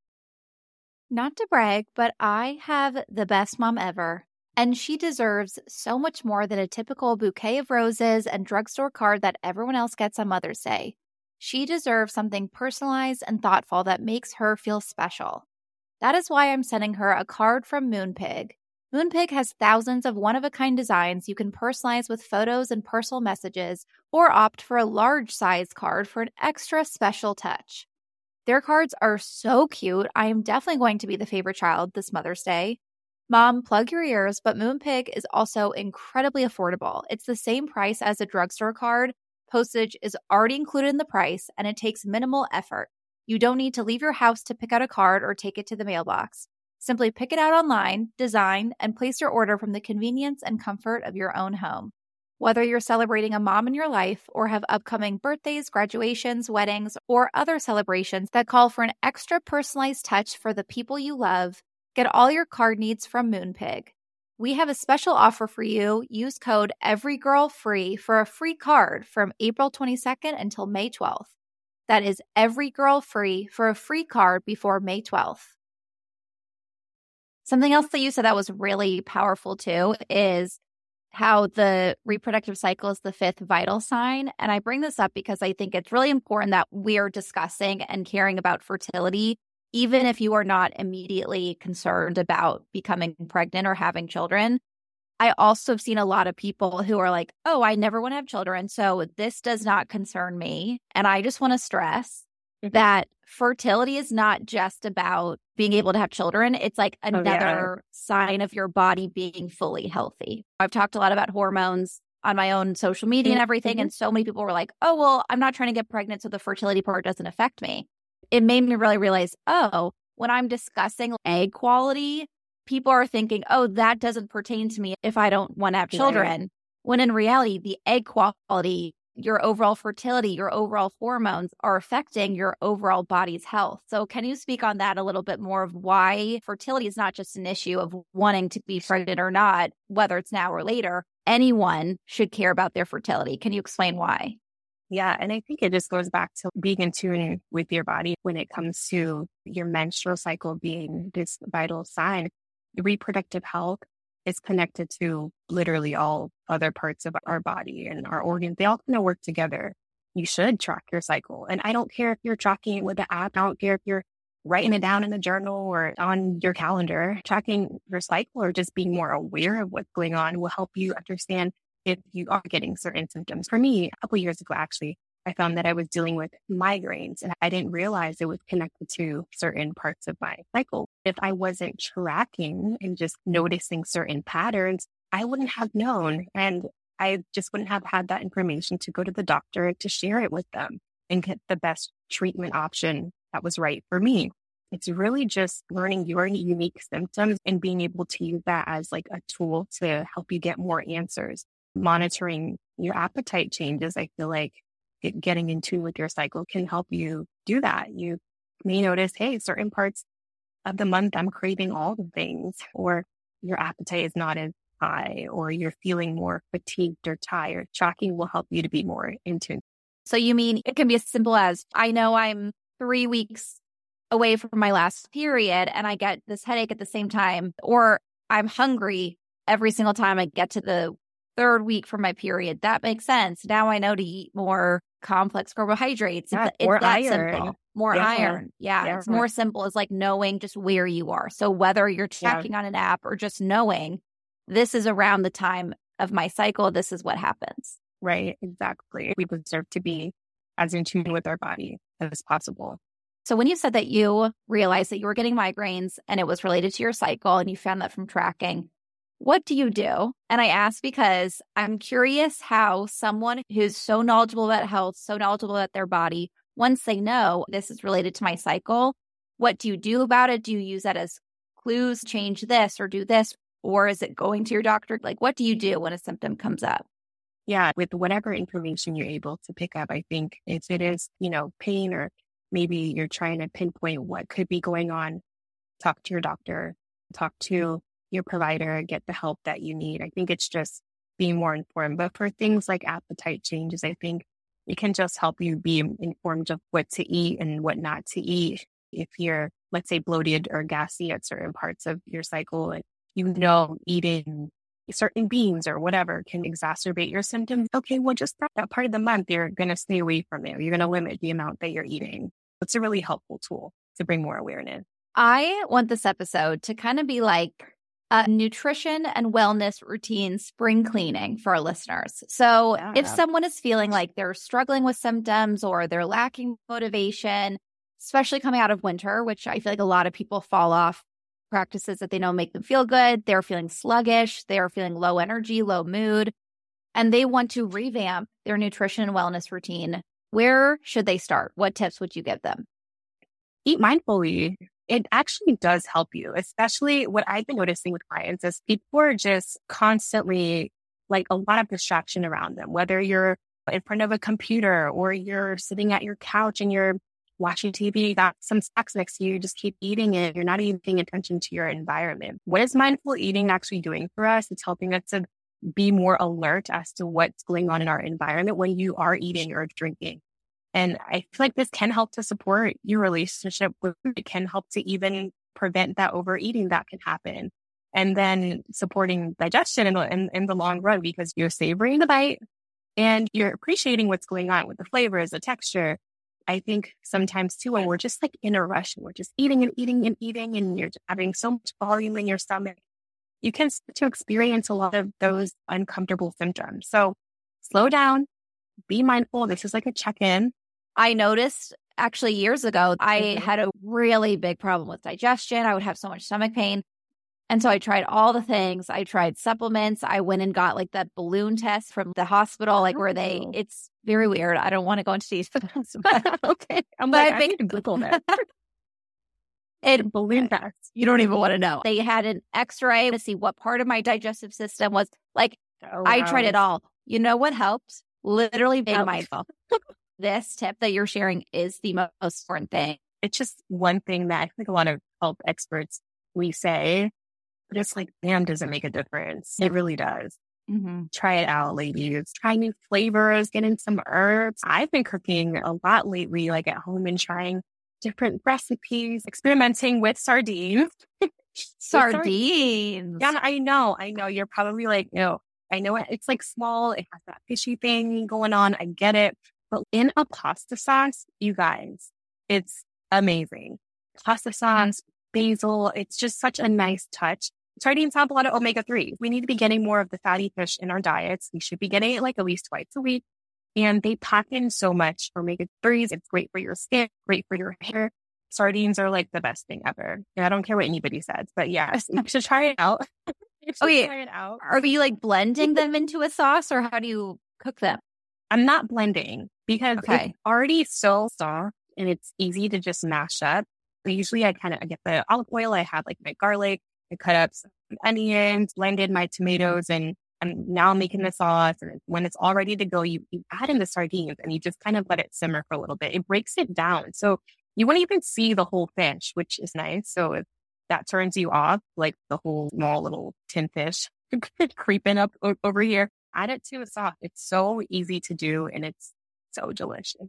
Not to brag, but I have the best mom ever. And she deserves so much more than a typical bouquet of roses and drugstore card that everyone else gets on Mother's Day. She deserves something personalized and thoughtful that makes her feel special. That is why I'm sending her a card from Moonpig. Moonpig has thousands of one-of-a-kind designs you can personalize with photos and personal messages, or opt for a large-size card for an extra special touch. Their cards are so cute. I am definitely going to be the favorite child this Mother's Day. Mom, plug your ears, but Moonpig is also incredibly affordable. It's the same price as a drugstore card. Postage is already included in the price, and it takes minimal effort. You don't need to leave your house to pick out a card or take it to the mailbox. Simply pick it out online, design, and place your order from the convenience and comfort of your own home. Whether you're celebrating a mom in your life or have upcoming birthdays, graduations, weddings, or other celebrations that call for an extra personalized touch for the people you love, get all your card needs from Moonpig. We have a special offer for you. Use code EVERYGIRLFREE for a free card from April twenty-second until May twelfth. That is EVERYGIRLFREE for a free card before May twelfth. Something else that you said that was really powerful too is how the reproductive cycle is the fifth vital sign. And I bring this up because I think it's really important that we are discussing and caring about fertility, even if you are not immediately concerned about becoming pregnant or having children. I also have seen a lot of people who are like, oh, I never want to have children, so this does not concern me. And I just want to stress that fertility is not just about being able to have children. It's like another oh, yeah. sign of your body being fully healthy. I've talked a lot about hormones on my own social media and everything. Mm-hmm. And so many people were like, oh, well, I'm not trying to get pregnant, so the fertility part doesn't affect me. It made me really realize, oh, when I'm discussing egg quality, people are thinking, oh, that doesn't pertain to me if I don't want to have children. Right. When in reality, the egg quality, your overall fertility, your overall hormones are affecting your overall body's health. So can you speak on that a little bit more of why fertility is not just an issue of wanting to be pregnant or not, whether it's now or later? Anyone should care about their fertility. Can you explain why? Yeah, and I think it just goes back to being in tune with your body when it comes to your menstrual cycle being this vital sign. Reproductive health is connected to literally all other parts of our body and our organs. They all kind of work together. You should track your cycle. And I don't care if you're tracking it with the app. I don't care if you're writing it down in a journal or on your calendar. Tracking your cycle or just being more aware of what's going on will help you understand if you are getting certain symptoms. For me, a couple of years ago, actually, I found that I was dealing with migraines and I didn't realize it was connected to certain parts of my cycle. If I wasn't tracking and just noticing certain patterns, I wouldn't have known. And I just wouldn't have had that information to go to the doctor to share it with them and get the best treatment option that was right for me. It's really just learning your unique symptoms and being able to use that as like a tool to help you get more answers. Monitoring your appetite changes, I feel like get, getting in tune with your cycle can help you do that. You may notice, hey, certain parts of the month I'm craving all the things, or your appetite is not as high, or you're feeling more fatigued or tired. Tracking will help you to be more in tune. So you mean it can be as simple as, I know I'm three weeks away from my last period and I get this headache at the same time, or I'm hungry every single time I get to the third week from my period. That makes sense. Now I know to eat more complex carbohydrates. Yeah, it's, more it's that iron. simple. More Yeah. iron. Yeah, Yeah. it's more simple. It's like knowing just where you are. So whether you're tracking on an app or just knowing this is around the time of my cycle, this is what happens. Right, exactly. We deserve to be as in tune with our body as possible. So when you said that you realized that you were getting migraines and it was related to your cycle and you found that from tracking, what do you do? And I ask because I'm curious how someone who's so knowledgeable about health, so knowledgeable about their body, once they know this is related to my cycle, what do you do about it? Do you use that as clues, change this or do this? Or is it going to your doctor? Like, what do you do when a symptom comes up? Yeah, with whatever information you're able to pick up, I think if it is, you know, pain or maybe you're trying to pinpoint what could be going on, talk to your doctor, talk to your provider, get the help that you need. I think it's just being more informed. But for things like appetite changes, I think it can just help you be informed of what to eat and what not to eat. If you're, let's say, bloated or gassy at certain parts of your cycle, and you know eating certain beans or whatever can exacerbate your symptoms, okay, well, just that, that part of the month, you're going to stay away from it. You're going to limit the amount that you're eating. It's a really helpful tool to bring more awareness. I want this episode to kind of be like a nutrition and wellness routine spring cleaning for our listeners. So Yeah. if someone is feeling like they're struggling with symptoms or they're lacking motivation, especially coming out of winter, which I feel like a lot of people fall off practices that they know make them feel good. They're feeling sluggish. They're feeling low energy, low mood, and they want to revamp their nutrition and wellness routine. Where should they start? What tips would you give them? Eat mindfully. It actually does help you, especially what I've been noticing with clients is people are just constantly like a lot of distraction around them, whether you're in front of a computer or you're sitting at your couch and you're watching T V, you got some snacks next to you, you just keep eating it. You're not even paying attention to your environment. What is mindful eating actually doing for us? It's helping us to be more alert as to what's going on in our environment when you are eating or drinking. And I feel like this can help to support your relationship with food. It can help to even prevent that overeating that can happen. And then supporting digestion in the, in, in the long run, because you're savoring the bite and you're appreciating what's going on with the flavors, the texture. I think sometimes too, when we're just like in a rush and we're just eating and eating and eating and you're having so much volume in your stomach, you can start to experience a lot of those uncomfortable symptoms. So slow down, be mindful. This is like a check-in. I noticed actually years ago, I Mhm. had a really big problem with digestion. I would have so much stomach pain. And so I tried all the things. I tried supplements. I went and got like that balloon test from the hospital, like where they, Oh. it's very weird. I don't want to go into these. Okay. I'm But like, I I think- need to Google that. It, Balloon test. you don't even want to know. They had an x-ray to see what part of my digestive system was like, Oh, I wow. tried it all. You know what helped? Literally being Help. mindful. This tip that you're sharing is the most important thing. It's just one thing that I think a lot of health experts, we say, but it's like, damn, does it make a difference? It really does. Mm-hmm. Try it out, ladies. Try new flavors, get in some herbs. I've been cooking a lot lately, like at home and trying different recipes, experimenting with sardines. Sardines. Yeah, I know. I know. You're probably like, no, I know it. It's like small. It has that fishy thing going on. I get it. But in a pasta sauce, you guys, it's amazing. Pasta sauce, basil. It's just such a nice touch. Sardines have a lot of omega three. We need to be getting more of the fatty fish in our diets. We should be getting it like at least twice a week. And they pack in so much omega threes. It's great for your skin, great for your hair. Sardines are like the best thing ever. And I don't care what anybody says, but yeah, you should try it out. You should Okay. try it out. Are you like blending them into a sauce, or how do you cook them? I'm not blending because Okay. it's already so soft and it's easy to just mash up. Usually I kind of I get the olive oil. I have like my garlic. I cut up some onions, blended my tomatoes, and I'm now making the sauce. And when it's all ready to go, you, you add in the sardines and you just kind of let it simmer for a little bit. It breaks it down. So you won't even see the whole fish, which is nice. So if that turns you off, like the whole small little tin fish creeping up o- over here, add it to a sauce. It's so easy to do and it's so delicious.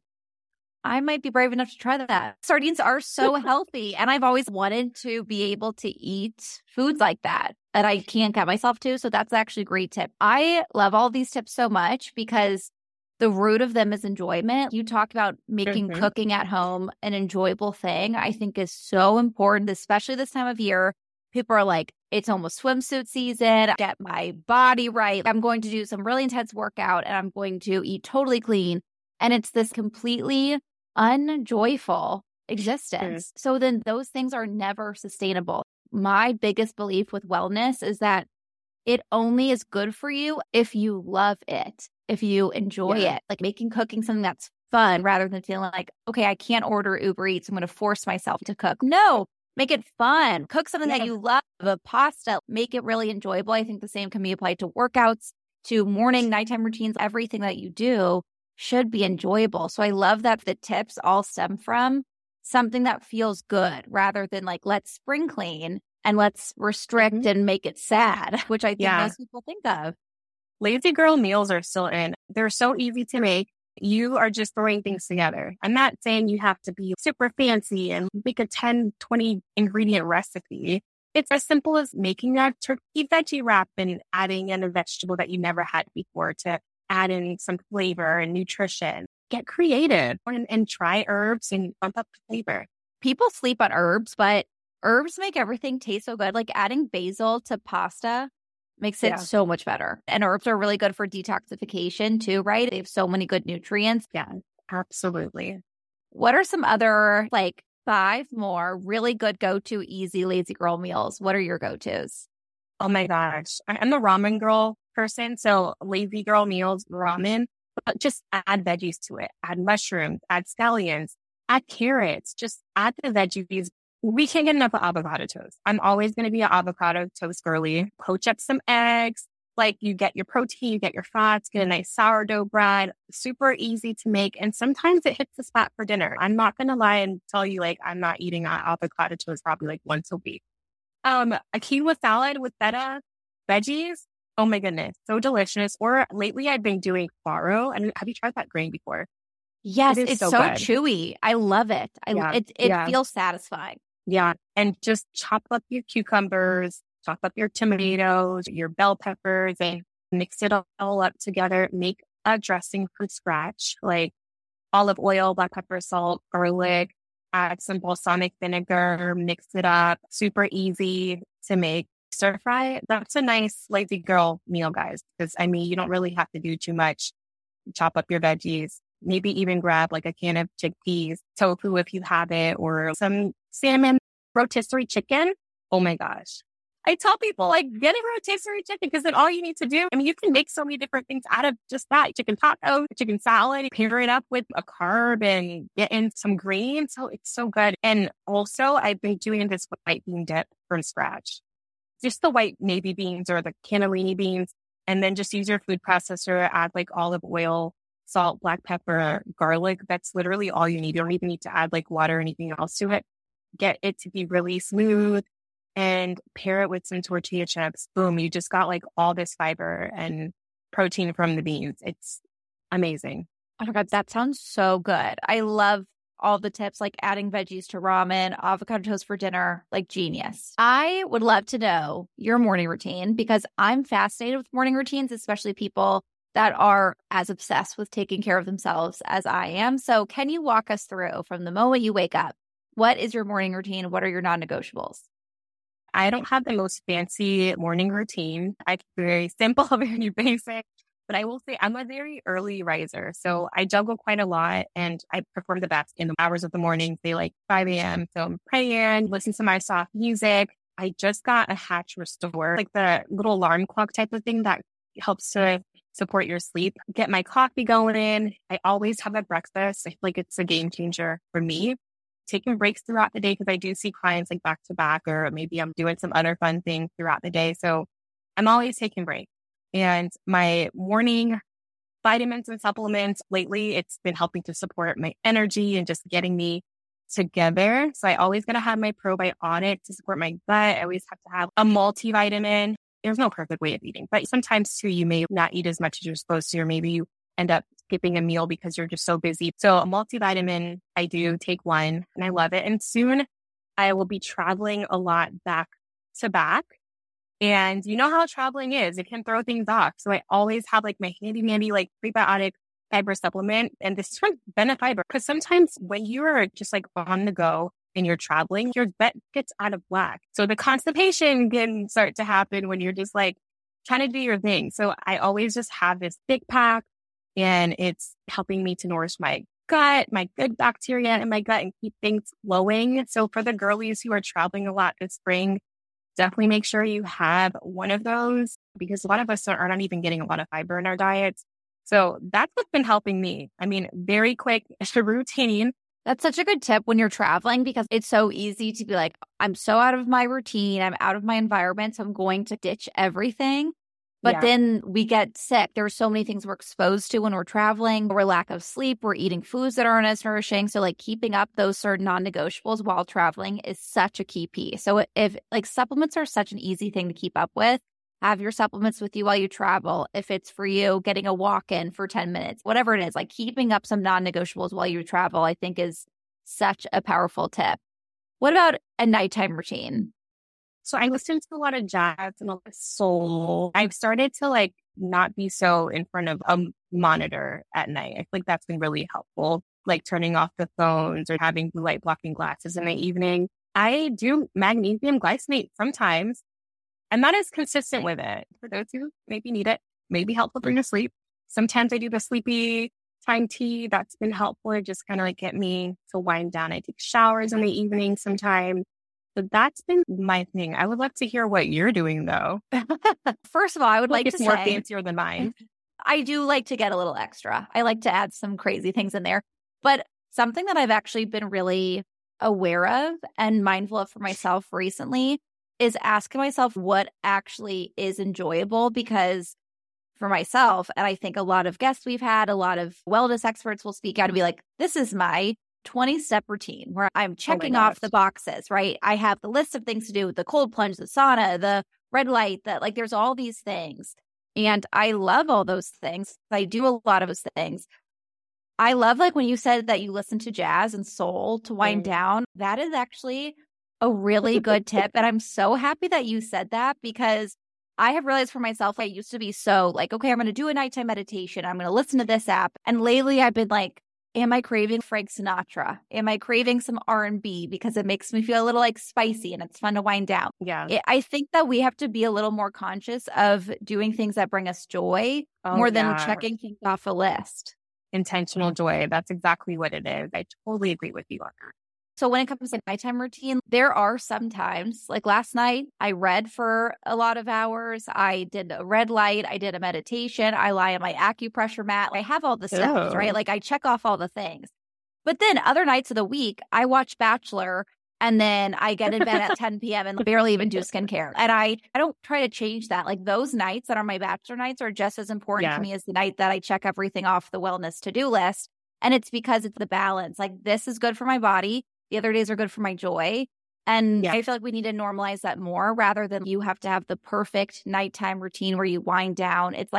I might be brave enough to try that. Sardines are so healthy, and I've always wanted to be able to eat foods like that, and I can't get myself to, so that's actually a great tip. I love all these tips so much because the root of them is enjoyment. You talk about making Mhm. cooking at home an enjoyable thing, I think is so important, especially this time of year. People are like, it's almost swimsuit season. Get my body right. I'm going to do some really intense workout, and I'm going to eat totally clean. And it's this completely unjoyful existence. So then those things are never sustainable. My biggest belief with wellness is that it only is good for you if you love it, if you enjoy Yeah. it, like making cooking something that's fun rather than feeling like, okay, I can't order Uber Eats. I'm going to force myself to cook. No, make it fun. Cook something Yeah. that you love, a pasta, make it really enjoyable. I think the same can be applied to workouts, to morning, nighttime routines. Everything that you do should be enjoyable. So I love that the tips all stem from something that feels good rather than like, let's spring clean and let's restrict Mhm. and make it sad, which I think Yeah. most people think of. Lazy girl meals are still in. They're so easy to make. You are just throwing things together. I'm not saying you have to be super fancy and make a ten, twenty ingredient recipe. It's as simple as making a turkey veggie wrap and adding in a vegetable that you never had before to add in some flavor and nutrition. Get creative and, and try herbs and bump up the flavor. People sleep on herbs, but herbs make everything taste so good. Like adding basil to pasta makes it Yeah. so much better. And herbs are really good for detoxification too, right? They have so many good nutrients. Yeah, absolutely. What are some other like five more really good go-to easy lazy girl meals? What are your go-tos? Oh my gosh. I- I'm a ramen girl person. So lazy girl meals, ramen, but just add veggies to it. Add mushrooms, add scallions, add carrots, just add the veggies. We can't get enough of avocado toast. I'm always going to be an avocado toast girly. Poach up some eggs. Like you get your protein, you get your fats, get a nice sourdough bread. Super easy to make. And sometimes it hits the spot for dinner. I'm not going to lie and tell you like I'm not eating avocado toast probably like once a week. Um, a quinoa salad with feta, veggies. Oh my goodness. So delicious. Or lately I've been doing farro. And have you tried that grain before? Yes, It is it's so so, good. chewy. I love it. I Yeah, it it yeah. feels satisfying. Yeah. And just chop up your cucumbers, chop up your tomatoes, your bell peppers, and mix it all up together. Make a dressing from scratch, like olive oil, black pepper, salt, garlic, add some balsamic vinegar, mix it up. Super easy to make. Stir fry. That's a nice lazy girl meal, guys. Because I mean, you don't really have to do too much. Chop up your veggies. Maybe even grab like a can of chickpeas, tofu if you have it, or some salmon, rotisserie chicken. Oh my gosh. I tell people like get a rotisserie chicken because then all you need to do, I mean, you can make so many different things out of just that. Chicken taco, chicken salad, pair it up with a carb and get in some greens. So it's so good. And also I've been doing this white bean dip from scratch. Just the white navy beans or the cannellini beans. And then just use your food processor, add like olive oil, salt, black pepper, garlic. That's literally all you need. You don't even need to add like water or anything else to it. Get it to be really smooth and pair it with some tortilla chips. Boom. You just got like all this fiber and protein from the beans. It's amazing. Oh my God, that sounds so good. I love all the tips like adding veggies to ramen, avocado toast for dinner, like genius. I would love to know your morning routine because I'm fascinated with morning routines, especially people that are as obsessed with taking care of themselves as I am. So can you walk us through from the moment you wake up? What is your morning routine? What are your non-negotiables? I don't have the most fancy morning routine. I keep it very simple, very basic. But I will say I'm a very early riser. So I juggle quite a lot and I perform the best in the hours of the morning, say like five a.m. So I'm praying, listen to my soft music. I just got a Hatch Restore, like the little alarm clock type of thing that helps to support your sleep. Get my coffee going in. I always have a breakfast. I feel like it's a game changer for me. Taking breaks throughout the day because I do see clients like back to back, or maybe I'm doing some other fun things throughout the day. So I'm always taking breaks. And my morning vitamins and supplements lately, it's been helping to support my energy and just getting me together. So I always got to have my probiotic to support my gut. I always have to have a multivitamin. There's no perfect way of eating, but sometimes too, you may not eat as much as you're supposed to, or maybe you end up skipping a meal because you're just so busy. So a multivitamin, I do take one and I love it. And soon I will be traveling a lot back to back. And you know how traveling is, it can throw things off. So I always have like my handy dandy, like prebiotic fiber supplement. And this is from Benefiber, because sometimes when you're just like on the go and you're traveling, your gut gets out of whack. So the constipation can start to happen when you're just like trying to do your thing. So I always just have this big pack and it's helping me to nourish my gut, my good bacteria in my gut and keep things flowing. So for the girlies who are traveling a lot this spring, definitely make sure you have one of those because a lot of us are not even getting a lot of fiber in our diets. So that's what's been helping me. I mean, very quick routine. That's such a good tip when you're traveling because it's so easy to be like, I'm so out of my routine. I'm out of my environment. So I'm going to ditch everything. But Yeah. then we get sick. There are so many things we're exposed to when we're traveling. We're lack of sleep. We're eating foods that aren't as nourishing. So like keeping up those certain non-negotiables while traveling is such a key piece. So if like supplements are such an easy thing to keep up with, have your supplements with you while you travel. If it's for you, getting a walk in for ten minutes, whatever it is, like keeping up some non-negotiables while you travel, I think is such a powerful tip. What about a nighttime routine? So I listen to a lot of jazz and a lot of soul. I've started to like not be so in front of a monitor at night. I feel like that's been really helpful, like turning off the phones or having blue light blocking glasses in the evening. I do magnesium glycinate sometimes. I'm not as consistent with it. For those who maybe need it, maybe helpful during the sleep. Sometimes I do the sleepy time tea. That's been helpful to just kind of like get me to wind down. I take showers in the evening sometimes. So that's been my thing. I would love to hear what you're doing though. First of all, I would like it's to more say fancier than mine. I do like to get a little extra. I like to add some crazy things in there. But something that I've actually been really aware of and mindful of for myself recently is asking myself what actually is enjoyable, because for myself, and I think a lot of guests we've had, a lot of wellness experts will speak out and be like, this is my twenty-step routine where I'm checking oh off the boxes, right? I have the list of things to do, the cold plunge, the sauna, the red light, that like there's all these things. And I love all those things. I do a lot of those things. I love like when you said that you listen to jazz and soul to wind Mm. down. That is actually a really good tip. And I'm so happy that you said that, because I have realized for myself, I used to be so like, okay, I'm going to do a nighttime meditation. I'm going to listen to this app. And lately I've been like, am I craving Frank Sinatra? Am I craving some R and B because it makes me feel a little like spicy and it's fun to wind down? Yeah. It, I think that we have to be a little more conscious of doing things that bring us joy Oh, more than yeah. checking things off a list. Intentional joy. That's exactly what it is. I totally agree with you on that. So when it comes to nighttime routine, there are some times, like last night, I read for a lot of hours. I did a red light. I did a meditation. I lie on my acupressure mat. I have all the steps, Ew. right? Like I check off all the things. But then other nights of the week, I watch Bachelor and then I get in bed at ten p.m. and barely even do skincare. And I, I don't try to change that. Like those nights that are my Bachelor nights are just as important Yeah. to me as the night that I check everything off the wellness to-do list. And it's because it's the balance. Like this is good for my body. The other days are good for my joy. And Yeah. I feel like we need to normalize that more rather than you have to have the perfect nighttime routine where you wind down. It's like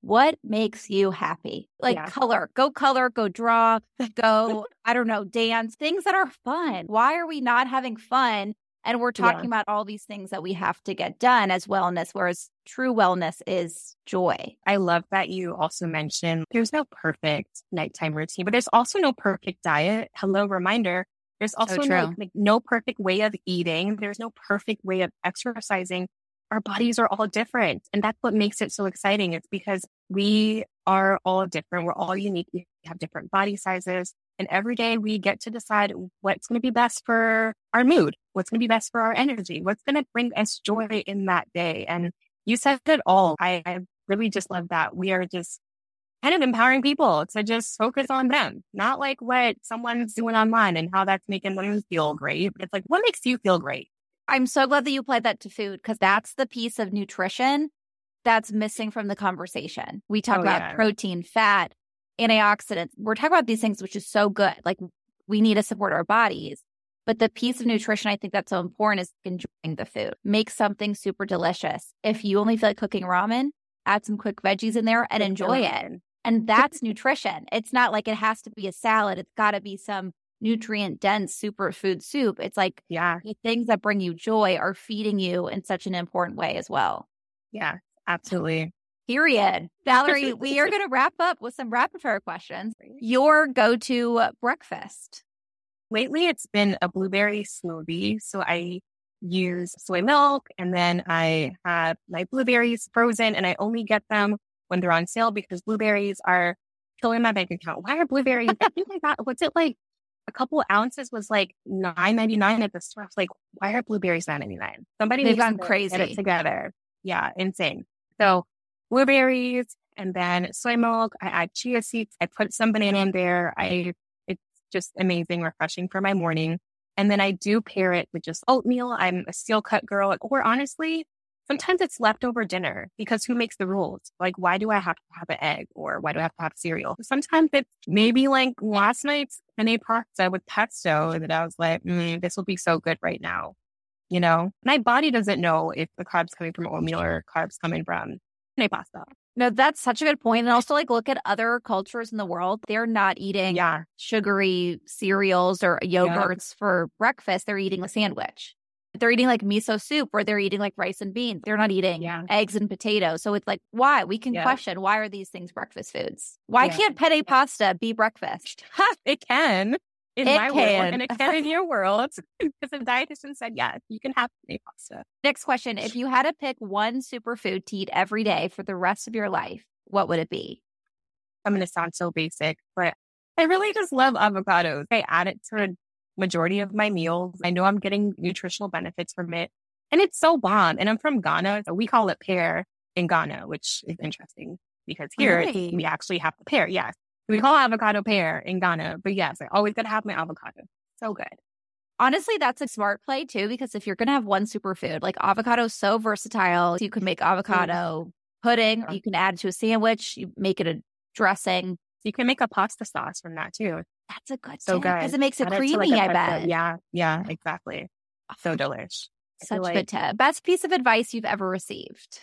What makes you happy? Like Yeah. color, go color, go draw, go, I don't know, dance, things that are fun. Why are we not having fun? And we're talking Yeah. about all these things that we have to get done as wellness, whereas true wellness is joy. I love that you also mentioned there's no perfect nighttime routine, but there's also no perfect diet. Hello, reminder. There's also no, true. like, no perfect way of eating. There's no perfect way of exercising. Our bodies are all different. And that's what makes it so exciting. It's because we are all different. We're all unique. We have different body sizes. And every day we get to decide what's going to be best for our mood, what's going to be best for our energy, what's going to bring us joy in that day. And you said it all. I, I really just love that. We are just kind of empowering people to just focus on them, not like what someone's doing online and how that's making them feel great. It's like, what makes you feel great? I'm so glad that you applied that to food because that's the piece of nutrition that's missing from the conversation. We talk Oh, about yeah. protein, fat, antioxidants. We're talking about these things, which is so good. Like we need to support our bodies. But the piece of nutrition I think that's so important is enjoying the food. Make something super delicious. If you only feel like cooking ramen, add some quick veggies in there and enjoy it. And that's nutrition. It's not like it has to be a salad. It's got to be some nutrient dense superfood soup. It's like Yeah. the things that bring you joy are feeding you in such an important way as well. Yeah, absolutely. Period. Valerie, we are going to wrap up with some rapid fire questions. Your go-to breakfast. Lately, it's been a blueberry smoothie. So I use soy milk and then I have my blueberries frozen and I only get them when they're on sale because blueberries are killing my bank account. Why are blueberries? I think I got, what's it like? A couple ounces was like nine ninety-nine at the store. I was like, why are blueberries nine ninety-nine? Somebody They've needs gone to crazy. get it together. Yeah, insane. So blueberries and then soy milk. I add chia seeds. I put some banana in there. I it's just amazing, refreshing for my morning. And then I do pair it with just oatmeal. I'm a steel cut girl. Or honestly, sometimes it's leftover dinner because who makes the rules? Like, why do I have to have an egg or why do I have to have cereal? Sometimes it's maybe like last night's penne pasta with pesto that I was like, mm, this will be so good right now. You know, my body doesn't know if the carbs coming from oatmeal or carbs coming from penne pasta. No, that's such a good point. And also, like, look at other cultures in the world. They're not eating Yeah. sugary cereals or yogurts for breakfast. They're eating a sandwich. They're eating like miso soup or they're eating like rice and beans. They're not eating Yeah. eggs and potatoes. So it's like, why? We can Yeah. question, why are these things breakfast foods? Why Yeah. can't penne pasta be breakfast? Ha, it can in It my can. world and it can in your world. Because the dietitian said, yes, you can have penne pasta. Next question. If you had to pick one superfood to eat every day for the rest of your life, what would it be? I'm going to sound so basic, but I really just love avocados. I add it to a majority of my meals. I know I'm getting nutritional benefits from it. And it's so bomb. And I'm from Ghana. So we call it pear in Ghana, which is interesting because here Really? we actually have the pear. Yes. We call avocado pear in Ghana. But yes, I always got to have my avocado. So good. Honestly, that's a smart play too, because if you're going to have one superfood, like avocado is so versatile. You can make avocado pudding, you can add it to a sandwich, you make it a dressing. You can make a pasta sauce from that too. That's a good So tip good. because it makes it Add to, creamy, like, a I pesto. bet. Yeah. Yeah, exactly. So delish. I feel Such like- good tip. Best piece of advice you've ever received?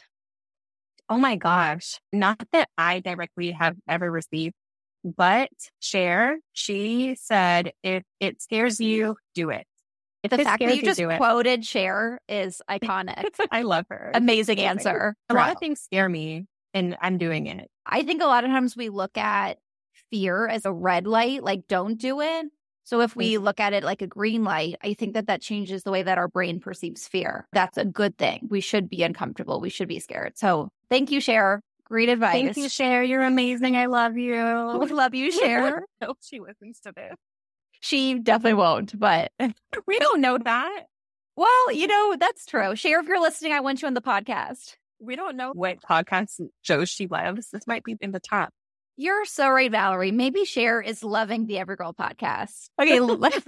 Oh my gosh. Not that I directly have ever received, but Cher, she said, if it scares you, do it. If The it fact that scares you just do it. quoted Cher is iconic. I love her. Amazing answer. A lot of things scare me and I'm doing it. I think a lot of times we look at fear as a red light, like don't do it. So if we look at it like a green light, I think that that changes the way that our brain perceives fear. That's a good thing. We should be uncomfortable. We should be scared. So thank you, Cher. Great advice. Thank you, Cher. You're amazing. I love We you. love you, Cher. I hope she listens to this. She definitely won't, but We don't know that. well, you know, that's true. Cher, if you're listening, I want you on the podcast. We don't know what podcast shows she loves. This might be in the top. You're so right, Valerie. Maybe Cher is loving the Every Girl podcast. Okay, last,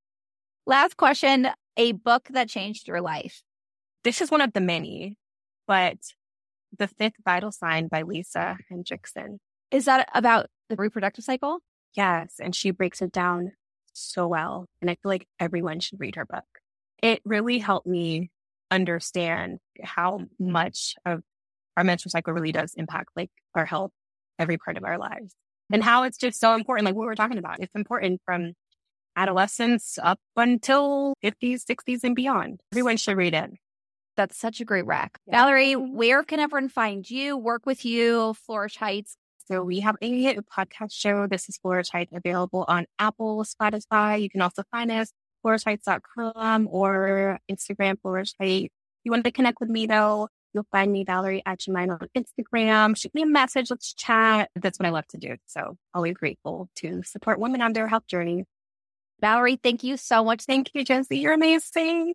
last question. A book that changed your life. This is one of the many, but The Fifth Vital Sign by Lisa Hendrickson. Is that about the reproductive cycle? Yes, and she breaks it down so well. And I feel like everyone should read her book. It really helped me understand how much of our menstrual cycle really does impact like our health, every part of our lives. And how it's just so important, like what we were talking about. It's important from adolescence up until fifties, sixties, and beyond. Everyone should read it. That's such a great rec. Yeah. Valerie, where can everyone find you, work with you, Flourish Heights? So we have a podcast show. This is Flourish Heights, available on Apple, Spotify. You can also find us flourish heights dot com or Instagram, Flourish Heights. If you want to connect with me, though, you'll find me, Valerie at Jemina on Instagram. Shoot me a message. Let's chat. That's what I love to do. So always grateful to support women on their health journey. Valerie, thank you so much. Thank you, Jessie. You're amazing.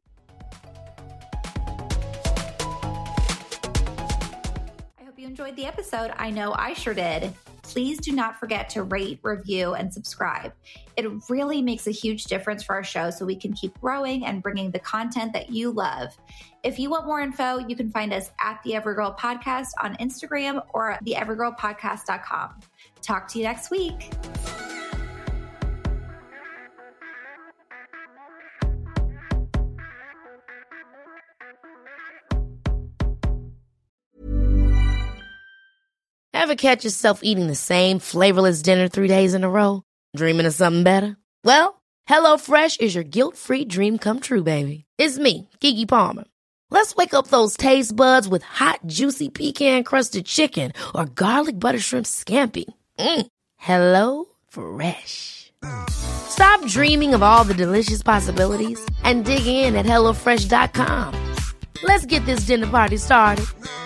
I hope you enjoyed the episode. I know I sure did. Please do not forget to rate, review, and subscribe. It really makes a huge difference for our show so we can keep growing and bringing the content that you love. If you want more info, you can find us at the Evergirl Podcast on Instagram or the evergirl podcast dot com. Talk to you next week. Ever catch yourself eating the same flavorless dinner three days in a row? Dreaming of something better? Well, HelloFresh is your guilt-free dream come true, baby. It's me, Keke Palmer. Let's wake up those taste buds with hot, juicy pecan-crusted chicken or garlic butter shrimp scampi. Mm. Hello Fresh. Stop dreaming of all the delicious possibilities and dig in at hello fresh dot com. Let's get this dinner party started.